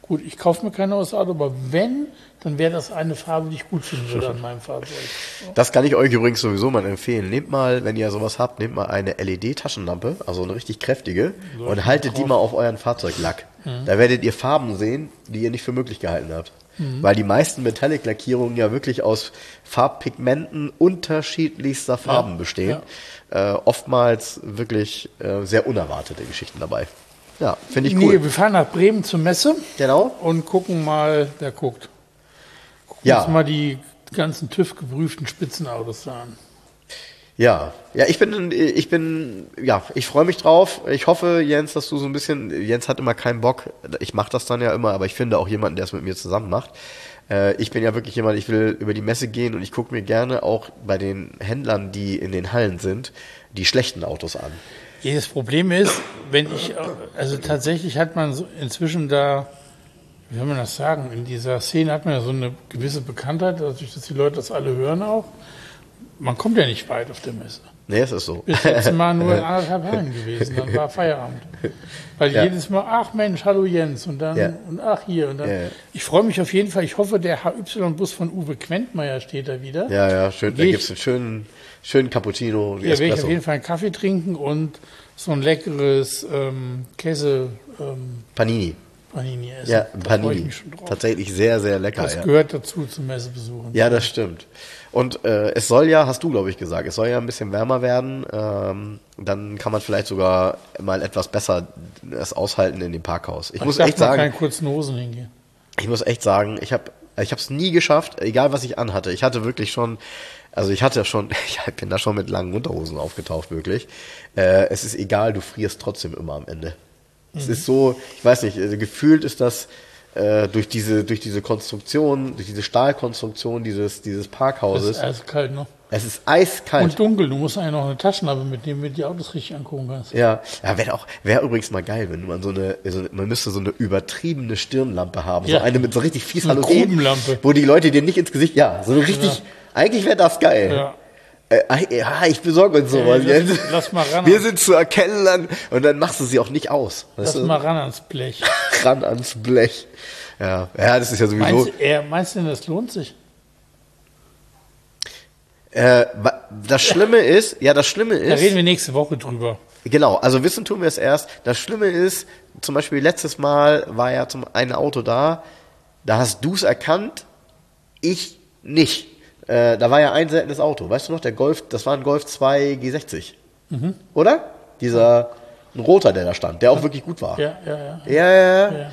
gut, ich kaufe mir kein neues Auto, aber wenn, dann wäre das eine Farbe, die ich gut finden würde an meinem Fahrzeug. So. Das kann ich euch übrigens sowieso mal empfehlen. Nehmt mal, wenn ihr sowas habt, nehmt mal eine LED-Taschenlampe, also eine richtig kräftige, und haltet die mal auf euren Fahrzeuglack. Da werdet ihr Farben sehen, die ihr nicht für möglich gehalten habt. Weil die meisten Metallic-Lackierungen ja wirklich aus Farbpigmenten unterschiedlichster Farben bestehen. Ja. Oftmals wirklich sehr unerwartete Geschichten dabei. Ja, finde ich cool. Nee, wir fahren nach Bremen zur Messe. Genau. Und gucken mal, wer guckt. Gucken uns mal die ganzen TÜV-geprüften Spitzenautos da an. Ja, ich freue mich drauf. Ich hoffe, Jens, dass du so ein bisschen, Jens hat immer keinen Bock, ich mache das dann ja immer, aber ich finde auch jemanden, der es mit mir zusammen macht. Ich bin ja wirklich jemand, ich will über die Messe gehen und ich gucke mir gerne auch bei den Händlern, die in den Hallen sind, die schlechten Autos an. Das Problem ist, also tatsächlich hat man so inzwischen da, wie soll man das sagen, in dieser Szene hat man ja so eine gewisse Bekanntheit, dadurch, dass die Leute das alle hören auch. Man kommt ja nicht weit auf der Messe. Nee, es ist so. Bis jetzt Mal nur in 1,5 Hallen gewesen, dann war Feierabend. Weil jedes Mal, ach Mensch, hallo Jens, und dann, und ach hier, und dann. Ich freue mich auf jeden Fall, ich hoffe, der HY-Bus von Uwe Quentmeier steht da wieder. Ja, schön, da gibt es einen schönen Cappuccino. Ja, werde ich auf jeden Fall einen Kaffee trinken und so ein leckeres Käse. Panini essen. Ja, Panini. Tatsächlich sehr, sehr lecker. Das gehört dazu zum Messebesuchen. Ja, das stimmt. Und es soll ja, hast du, glaube ich, gesagt, es soll ja ein bisschen wärmer werden. Dann kann man vielleicht sogar mal etwas besser es aushalten in dem Parkhaus. Ich muss echt sagen, keine kurzen Hosen hingehen. Ich muss echt sagen, ich habe es nie geschafft, egal was ich anhatte. Ich bin da schon mit langen Unterhosen aufgetaucht, wirklich. Es ist egal, du frierst trotzdem immer am Ende. Es ist so, ich weiß nicht, gefühlt ist das durch diese Konstruktion, durch diese Stahlkonstruktion dieses Parkhauses. Es ist eiskalt, ne? Es ist eiskalt. Und dunkel, du musst eigentlich noch eine Taschenlampe mitnehmen, damit du die Autos richtig angucken kannst. Ja, wäre übrigens mal geil, wenn man man müsste so eine übertriebene Stirnlampe haben, so eine mit so richtig fies Halogen, wo die Leute dir nicht ins Gesicht, so eine richtig, eigentlich wäre das geil. Ja. Ich besorge uns sowas jetzt. Lass mal ran. Wir sind zu erkennen und dann machst du sie auch nicht aus. Lass mal ran ans Blech. Ran ans Blech. Ja, das ist ja sowieso. Meinst du denn, das lohnt sich? Das Schlimme ist. Da reden wir nächste Woche drüber. Genau, also wissen tun wir es erst. Das Schlimme ist, zum Beispiel letztes Mal war ja ein Auto da hast du es erkannt, ich nicht. Da war ja ein seltenes Auto, weißt du noch, der Golf, das war ein Golf 2 G60, oder? Ein roter, der da stand, der auch wirklich gut war. Ja.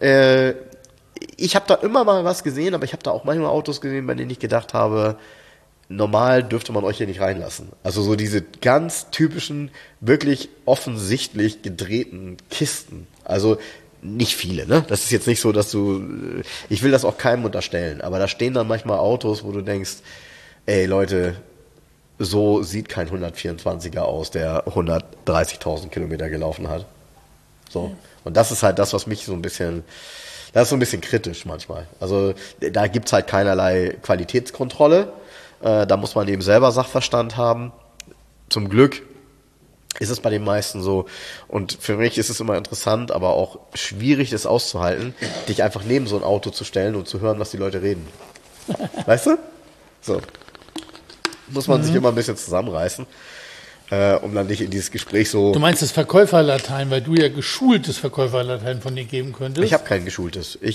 Ich habe da immer mal was gesehen, aber ich habe da auch manchmal Autos gesehen, bei denen ich gedacht habe, normal dürfte man euch hier nicht reinlassen. Also so diese ganz typischen, wirklich offensichtlich gedrehten Kisten. Also nicht viele, ne? Das ist jetzt nicht so, dass ich will das auch keinem unterstellen, aber da stehen dann manchmal Autos, wo du denkst, ey Leute, so sieht kein 124er aus, der 130.000 Kilometer gelaufen hat. So. Und das ist halt das, was mich das ist so ein bisschen kritisch manchmal. Also da gibt's halt keinerlei Qualitätskontrolle, da muss man eben selber Sachverstand haben. Zum Glück ist es bei den meisten so. Und für mich ist es immer interessant, aber auch schwierig, das auszuhalten, dich einfach neben so ein Auto zu stellen und zu hören, was die Leute reden. Weißt du? So. Muss man sich immer ein bisschen zusammenreißen, um dann nicht in dieses Gespräch so... Du meinst das Verkäuferlatein, weil du ja geschultes Verkäuferlatein von dir geben könntest? Ich habe kein geschultes. Ich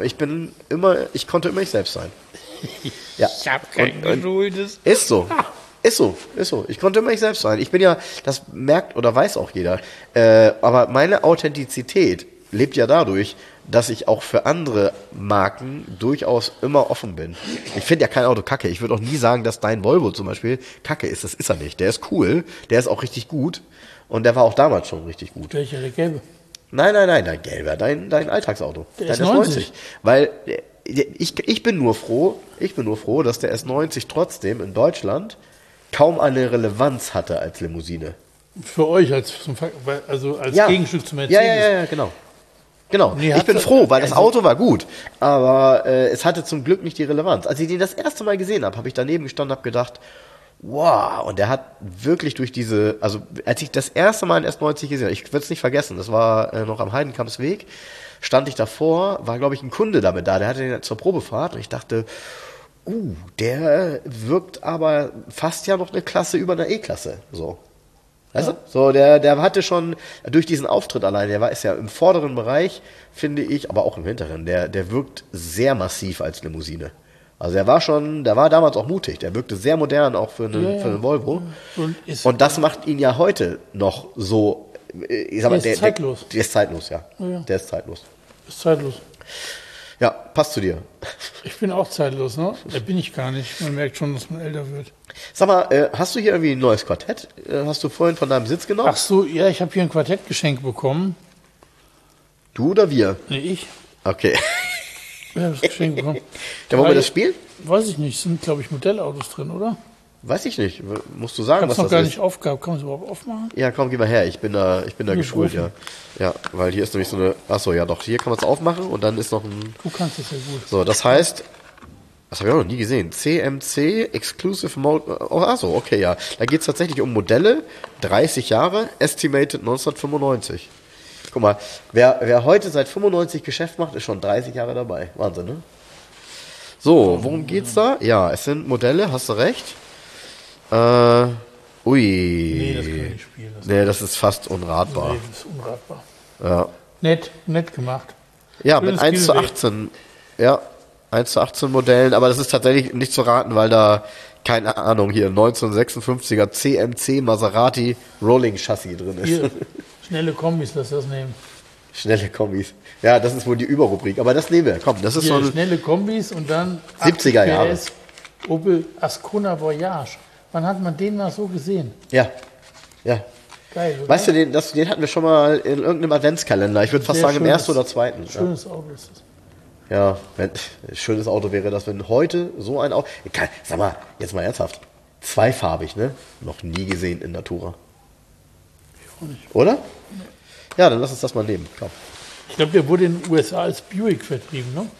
konnte immer ich selbst sein. Ja. Ich habe kein geschultes. Ist so. Ist so. Ich konnte immer ich selbst sein. Ich bin ja, das merkt oder weiß auch jeder, aber meine Authentizität lebt ja dadurch, dass ich auch für andere Marken durchaus immer offen bin. Ich finde ja kein Auto kacke. Ich würde auch nie sagen, dass dein Volvo zum Beispiel kacke ist. Das ist er nicht. Der ist cool, der ist auch richtig gut und der war auch damals schon richtig gut. Welcher, der gelbe? Nein, dein gelber, dein Alltagsauto. Der S90. Weil ich bin nur froh, dass der S90 trotzdem in Deutschland kaum eine Relevanz hatte als Limousine. Für euch als Gegenstück zum Mercedes. Ja, genau. Nee, ich bin froh, weil das Auto war gut, aber es hatte zum Glück nicht die Relevanz. Als ich den das erste Mal gesehen habe, habe ich daneben gestanden und habe gedacht, wow, und der hat wirklich durch diese, also als ich das erste Mal in S90 gesehen habe, ich würde es nicht vergessen, das war noch am Heidenkampsweg, stand ich davor, war glaube ich ein Kunde damit da, der hatte den zur Probefahrt und ich dachte, der wirkt aber fast ja noch eine Klasse über einer E-Klasse, so. Weißt du? So, der hatte schon, durch diesen Auftritt allein, ist ja im vorderen Bereich, finde ich, aber auch im hinteren, der wirkt sehr massiv als Limousine. Also der war damals auch mutig, der wirkte sehr modern, auch für einen Volvo. Und das macht ihn ja heute noch so, ich sag mal, der ist zeitlos. Der ist zeitlos, ja. Der ist zeitlos. Ist zeitlos. Ja, passt zu dir. Ich bin auch zeitlos, ne? Da bin ich gar nicht. Man merkt schon, dass man älter wird. Sag mal, hast du hier irgendwie ein neues Quartett? Hast du vorhin von deinem Sitz genommen? Ach so, ja, ich habe hier ein Quartett geschenkt bekommen. Du oder wir? Nee, ich. Okay. Ich habe das geschenkt bekommen. Ja, wollen wir das spielen? Weiß ich nicht. Sind, glaube ich, Modellautos drin, oder? Weiß ich nicht. Musst du sagen, was das ist? Ich habe noch gar nicht aufgehabt. Kann man es überhaupt aufmachen? Ja, komm, geh mal her. Ich bin da geschult, ja. Ja, weil hier ist nämlich so eine, achso, ja doch, hier kann man es aufmachen und dann ist noch ein... Du kannst es ja gut. So, das heißt, das habe ich auch noch nie gesehen, CMC Exclusive Mode, oh, achso, okay, ja. Da geht es tatsächlich um Modelle, 30 Jahre, estimated 1995. Guck mal, wer heute seit 95 Geschäft macht, ist schon 30 Jahre dabei. Wahnsinn, ne? So, worum geht's da? Ja, es sind Modelle, hast du recht. Ui. Nee, das kann ich nicht spielen. Das ist fast unratbar. Nee, das ist unratbar. Ja. Nett gemacht. Ja, mit 1:18. Ja, 1:18 Modellen, aber das ist tatsächlich nicht zu raten, weil da, keine Ahnung, hier 1956er CMC Maserati Rolling Chassis drin ist. Hier, schnelle Kombis, lass das nehmen. Schnelle Kombis. Ja, das ist wohl die Überrubrik, aber das nehmen wir. Komm, das ist hier, so ein schnelle Kombis und dann 70er Jahre. PS Opel Ascona Voyage. Wann hat man den mal so gesehen? Ja. Geil, oder? Weißt du, den hatten wir schon mal in irgendeinem Adventskalender. Ich würde fast sagen im ersten oder zweiten. Schönes Auto ist das. Ja, schönes Auto wäre das, wenn heute so ein Auto... Sag mal, jetzt mal ernsthaft. Zweifarbig, ne? Noch nie gesehen in Natura. Ich auch nicht. Oder? Nee. Ja, dann lass uns das mal nehmen. Komm. Ich glaube, der wurde in den USA als Buick vertrieben, ne?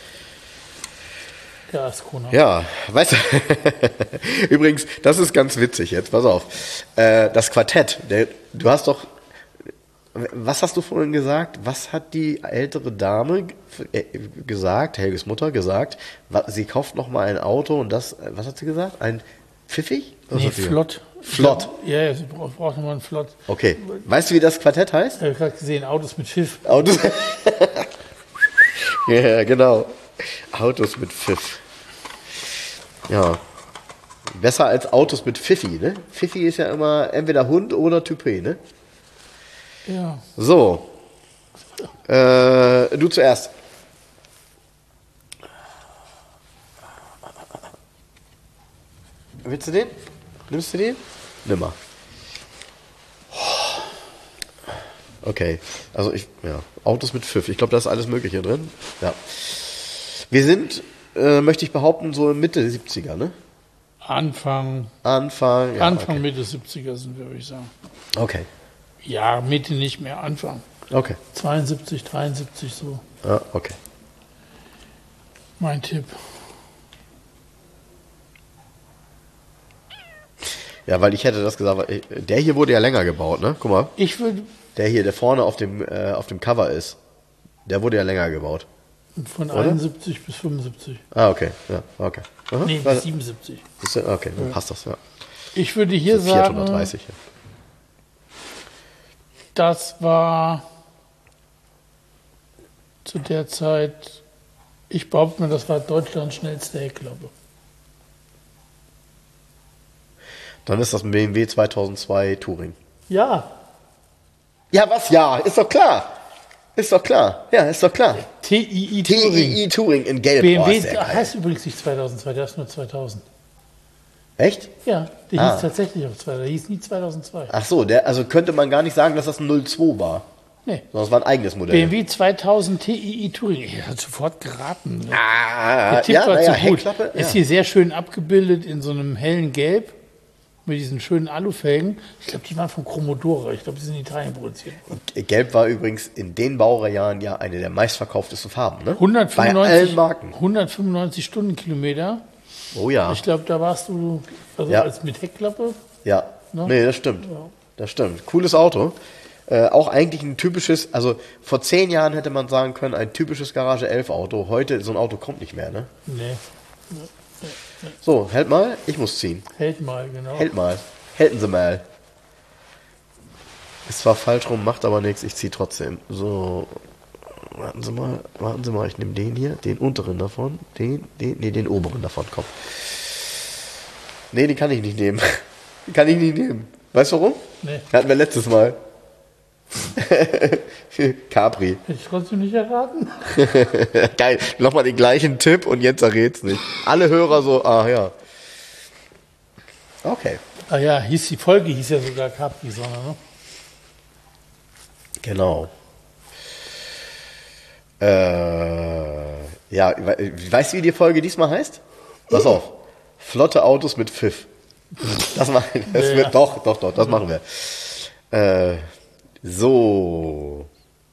Der Ascona. Ja, weißt du, übrigens, das ist ganz witzig jetzt, pass auf. Das Quartett, du hast doch, was hast du vorhin gesagt? Was hat die ältere Dame gesagt, Helges Mutter gesagt? Sie kauft noch mal ein Auto und das, was hat sie gesagt? Ein Pfiffig? Nee, Flott. Flott. Ja, sie braucht noch mal einen Flott. Okay. Weißt du, wie das Quartett heißt? Ich habe gerade gesehen, Autos mit Pfiff. Autos. Ja, genau. Autos mit Pfiff. Ja. Besser als Autos mit Pfiffi, ne? Pfiffi ist ja immer entweder Hund oder Toupet, ne? Ja. So. Du zuerst. Willst du den? Nimmst du den? Nimm mal. Okay. Also Autos mit Pfiff. Ich glaube, da ist alles Mögliche drin. Ja. Wir sind, möchte ich behaupten, so Mitte 70er, ne? Anfang okay. Mitte 70er sind wir, würde ich sagen. Okay. Ja, Mitte nicht mehr, Anfang. Okay. 72, 73 so. Ja, okay. Mein Tipp. Ja, weil ich hätte das gesagt, der hier wurde ja länger gebaut, ne? Guck mal. Der hier, der vorne auf dem Cover ist, der wurde ja länger gebaut. Von 71 bis 75. Ah, okay. Ja, okay. Aha. Nee, bis 77. Okay, dann passt das, ja. Ich würde hier so sagen, 430, ja. Das war zu der Zeit, ich behaupte mal, das war Deutschlands schnellste Heckklappe. Dann ist das ein BMW 2002 Touring. Ja. Ja, was? Ja, ist doch klar. Ist doch klar. Ja, ist doch klar. TII Touring. TII Touring in Gelb. BMW heißt übrigens nicht 2002, der ist nur 2000. Echt? Ja, der hieß tatsächlich auch 2000, der hieß nie 2002. Ach so, also könnte man gar nicht sagen, dass das ein 02 war. Nee. Sondern es war ein eigenes Modell. BMW 2000 TII Touring. Ich habe sofort geraten. Ne? Der Tipp war zu gut. Heckklappe, ist hier sehr schön abgebildet in so einem hellen Gelb mit diesen schönen Alufelgen. Ich glaube, die waren von Commodore. Ich glaube, die sind in Italien produziert worden. Gelb war übrigens in den Baujahren ja eine der meistverkauftesten Farben. Ne? 195, bei allen Marken. 195 Stundenkilometer. Oh ja. Ich glaube, da warst du als mit Heckklappe. Ja, ne? Nee, das stimmt. Ja. Das stimmt. Cooles Auto. Auch eigentlich ein typisches, also vor 10 Jahren hätte man sagen können, ein typisches Garage 11 Auto. Heute, so ein Auto kommt nicht mehr, ne? Nee. So, hält mal, ich muss ziehen. Hält mal, genau. Hält mal. Halten Sie mal. Ist zwar falsch rum, macht aber nichts, ich ziehe trotzdem. So, warten Sie mal, ich nehme den hier, den unteren davon, den oberen davon, komm. Nee, den kann ich nicht nehmen. Den kann ich nicht nehmen. Weißt du warum? Nee. Hatten wir letztes Mal. Capri. Hätte ich trotzdem nicht erraten. Geil, nochmal den gleichen Tipp und Jens errät's nicht. Alle Hörer so, ja. Okay. Ah ja, die Folge hieß ja sogar Capri-Sonne, ne? Genau. Ja, weißt du, wie die Folge diesmal heißt? Pass auf. Flotte Autos mit Pfiff. Das machen wir. Ja. Doch, das machen wir. So.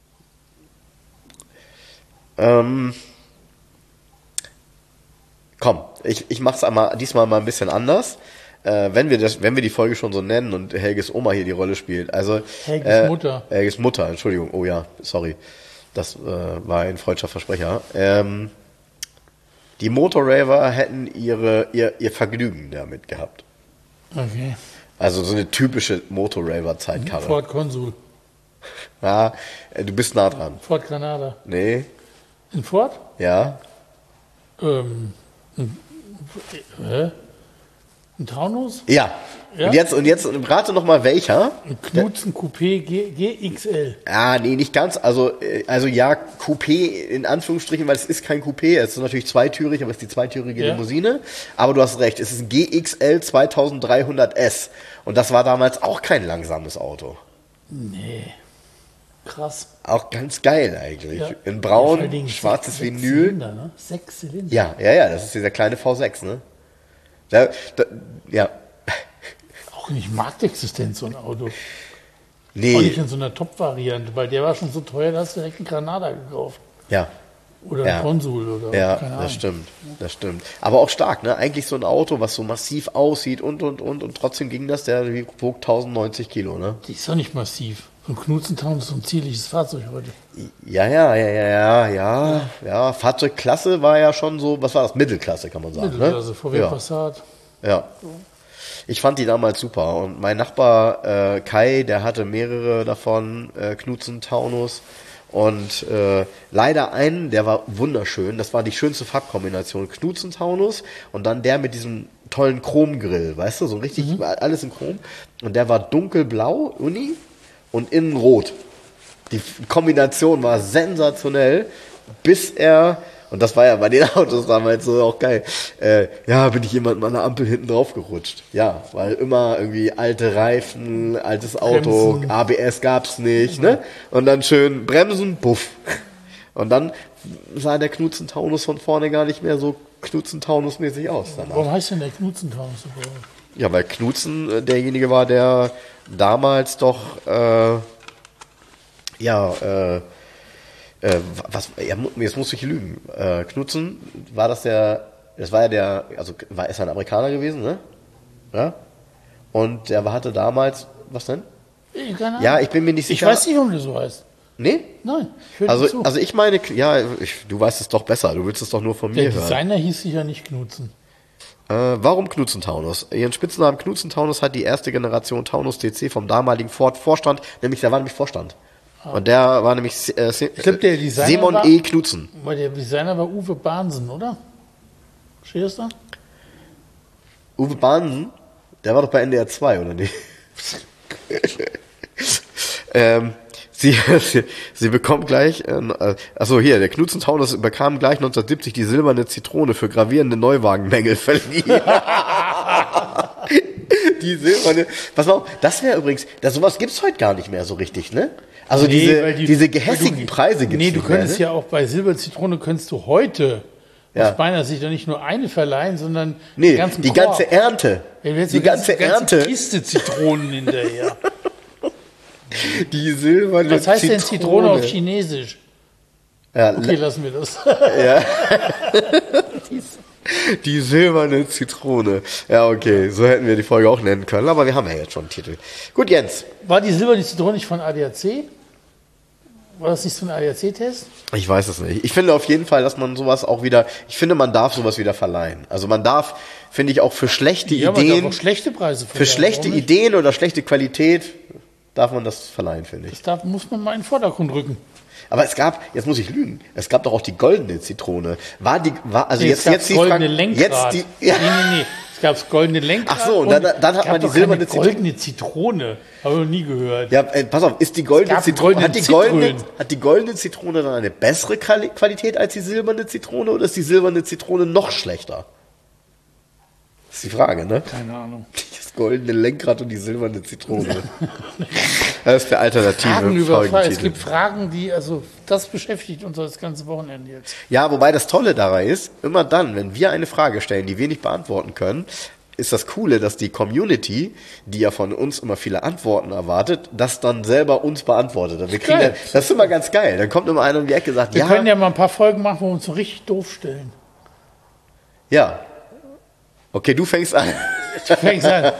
Komm, ich mach's diesmal mal ein bisschen anders. Wenn wir die Folge schon so nennen und Helges Oma hier die Rolle spielt. Also Helges Mutter. Helges Mutter, Entschuldigung. Oh ja, sorry. Das war ein freudscher Versprecher. Die Motorraver hätten ihr Vergnügen damit gehabt. Okay. Also so eine typische Motorraver-Zeitkarre. Ford Consul. Ja, du bist nah dran. Ford Granada. Nee, Ein Ford? ja. Ein Taunus? Ja. Ja? Und jetzt rate noch mal welcher. Ein Knudsen Coupé GXL. Ah, nee, nicht ganz. Also ja, Coupé in Anführungsstrichen, weil es ist kein Coupé. Es ist natürlich zweitürig, aber es ist die zweitürige Limousine. Aber du hast recht, es ist ein GXL 2300S. Und das war damals auch kein langsames Auto. Nee. Krass. Auch ganz geil eigentlich. Ja. In braun, Vor allen Dingen schwarzes sechs Vinyl. Zylinder, ne? 6 Zylinder. Ja, das ist dieser kleine V6, ne? Ja. Auch nicht marktexistent, so ein Auto. Auch Nee, nicht in so einer Top-Variante, weil der war schon so teuer, da hast du direkt einen Granada gekauft. ja. Oder Ja. ein Konsul oder Ja, keine Ahnung. das stimmt. Aber auch stark, ne? Eigentlich so ein Auto, was so massiv aussieht und trotzdem ging das, der wog 1090 Kilo, ne? Die ist doch nicht massiv. So ein Knudsentown ist so ein zierliches Fahrzeug heute. Ja. Fahrzeugklasse war ja schon so, was war das? Mittelklasse, kann man sagen, Mittelklasse, ne? VW Passat. Ja. Ich fand die damals super und mein Nachbar Kai, der hatte mehrere davon, Knudsen Taunus. Und leider einen, der war wunderschön, das war die schönste Farbkombination, Knudsen Taunus und dann der mit diesem tollen Chromgrill, weißt du, so richtig alles in Chrom. Und der war dunkelblau, Uni, und innen rot. Die Kombination war sensationell, bis er, und das war ja bei den Autos damals so auch geil, bin ich jemand an der Ampel hinten drauf gerutscht. Ja, weil immer irgendwie alte Reifen, altes Auto, Bremsen. ABS gab's nicht, ne? Und dann schön bremsen, puff. Und dann sah der Knudsen-Taunus von vorne gar nicht mehr so Knudsen-Taunus-mäßig aus. Danach. Warum heißt denn der Knudsentown so? Ja, weil Knudsen derjenige war, der damals doch, jetzt muss ich lügen. Knudsen, ist er ein Amerikaner gewesen, ne? Ja? Und der hatte damals, was denn? Keine Ahnung. Ja, ich bin mir nicht Ich sicher. weiß nicht, warum der so heißt. Nee? Nein, ich höre nicht zu. Also ich meine, ja, du weißt es doch besser, du willst es doch nur von Der mir hören. Designer hieß sicher nicht Knudsen. Warum Knudsen-Taunus? Ihren Spitznamen Knudsen-Taunus hat die erste Generation Taunus DC vom damaligen Ford-Vorstand, der war nämlich Vorstand. Und der war nämlich glaub, der Designer Simon war- E. Knudsen. Weil der Designer war Uwe Bahnsen, oder? Steht das da? Uwe Bahnsen, der war doch bei NDR 2, oder nicht? Sie bekommt gleich, der Knudsen-Taunus bekam gleich 1970 die silberne Zitrone für gravierende Neuwagenmängel verliehen. Die silberne, pass mal auf, das wäre übrigens, sowas gibt's heute gar nicht mehr so richtig, ne? Also weil diese gehässigen Preise gibt's Nee, du nicht mehr, könntest ne? ja auch bei Silberzitrone könntest du heute Ja. aus meiner Sicht ja nicht nur eine verleihen, sondern Nee, ganzen die Korb. ganze Ernte. Ja, du hättest Die so ganze Ernte. Kiste Zitronen hinterher. Die silberne Was heißt denn Zitrone auf Chinesisch? Ja, Okay, lassen wir das. Die silberne Zitrone. Ja, okay, so hätten wir die Folge auch nennen können, aber wir haben ja jetzt schon einen Titel. Gut, Jens. War die silberne Zitrone nicht von ADAC? War das nicht so ein ADAC-Test? Ich weiß es nicht. Ich finde auf jeden Fall, dass man sowas auch wieder, ich finde, man darf sowas wieder verleihen. Also man darf, finde ich, auch für schlechte Ideen. Man darf auch schlechte Preise für schlechte Ideen oder schlechte Qualität darf man das verleihen, finde ich. Das muss man mal in den Vordergrund rücken. Aber es gab, jetzt muss ich lügen, es gab doch auch die goldene Zitrone. Also jetzt die goldene Lenkrad. Nee. Es gab das goldene Lenkrad. Ach so, und dann hat man die silberne Zitrone. Goldene Zitrone. Habe ich noch nie gehört. Ja, pass auf, ist die goldene Zitrone, hat die goldene Zitrone dann eine bessere Qualität als die silberne Zitrone oder ist die silberne Zitrone noch schlechter? Das ist die Frage, ne? Keine Ahnung. Das goldene Lenkrad und die silberne Zitrone. Das ist der alternative Folgentitel. Es gibt Fragen, das beschäftigt uns das ganze Wochenende jetzt. Ja, wobei das Tolle daran ist, immer dann, wenn wir eine Frage stellen, die wir nicht beantworten können, ist das Coole, dass die Community, die ja von uns immer viele Antworten erwartet, das dann selber uns beantwortet. Das ist immer ganz geil. Dann kommt immer einer um die Ecke und sagt, wir können ja mal ein paar Folgen machen, wo wir uns so richtig doof stellen. Ja. Okay, du fängst an. Du fängst an.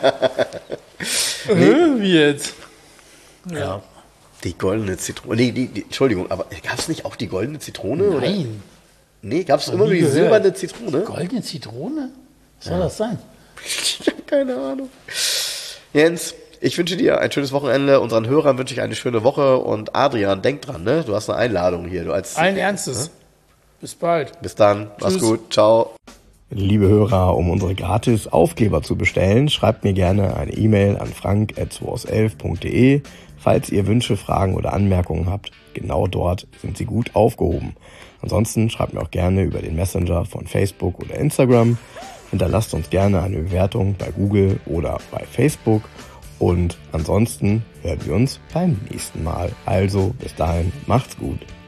Wie jetzt? Ja. Die goldene Zitrone. Nee, Entschuldigung, aber gab es nicht auch die goldene Zitrone? Nein. Oder? Nee, gab es immer nur die silberne Zitrone? Goldene Zitrone? Was soll das sein? Ich habe keine Ahnung. Jens, ich wünsche dir ein schönes Wochenende. Unseren Hörern wünsche ich eine schöne Woche. Und Adrian, denk dran, ne? Du hast eine Einladung hier. Allen Ernstes. Bis bald. Bis dann. Mach's gut. Ciao. Liebe Hörer, um unsere gratis Aufkleber zu bestellen, schreibt mir gerne eine E-Mail an frank@2aus11.de. Falls ihr Wünsche, Fragen oder Anmerkungen habt, genau dort sind sie gut aufgehoben. Ansonsten schreibt mir auch gerne über den Messenger von Facebook oder Instagram. Hinterlasst uns gerne eine Bewertung bei Google oder bei Facebook. Und ansonsten hören wir uns beim nächsten Mal. Also bis dahin, macht's gut.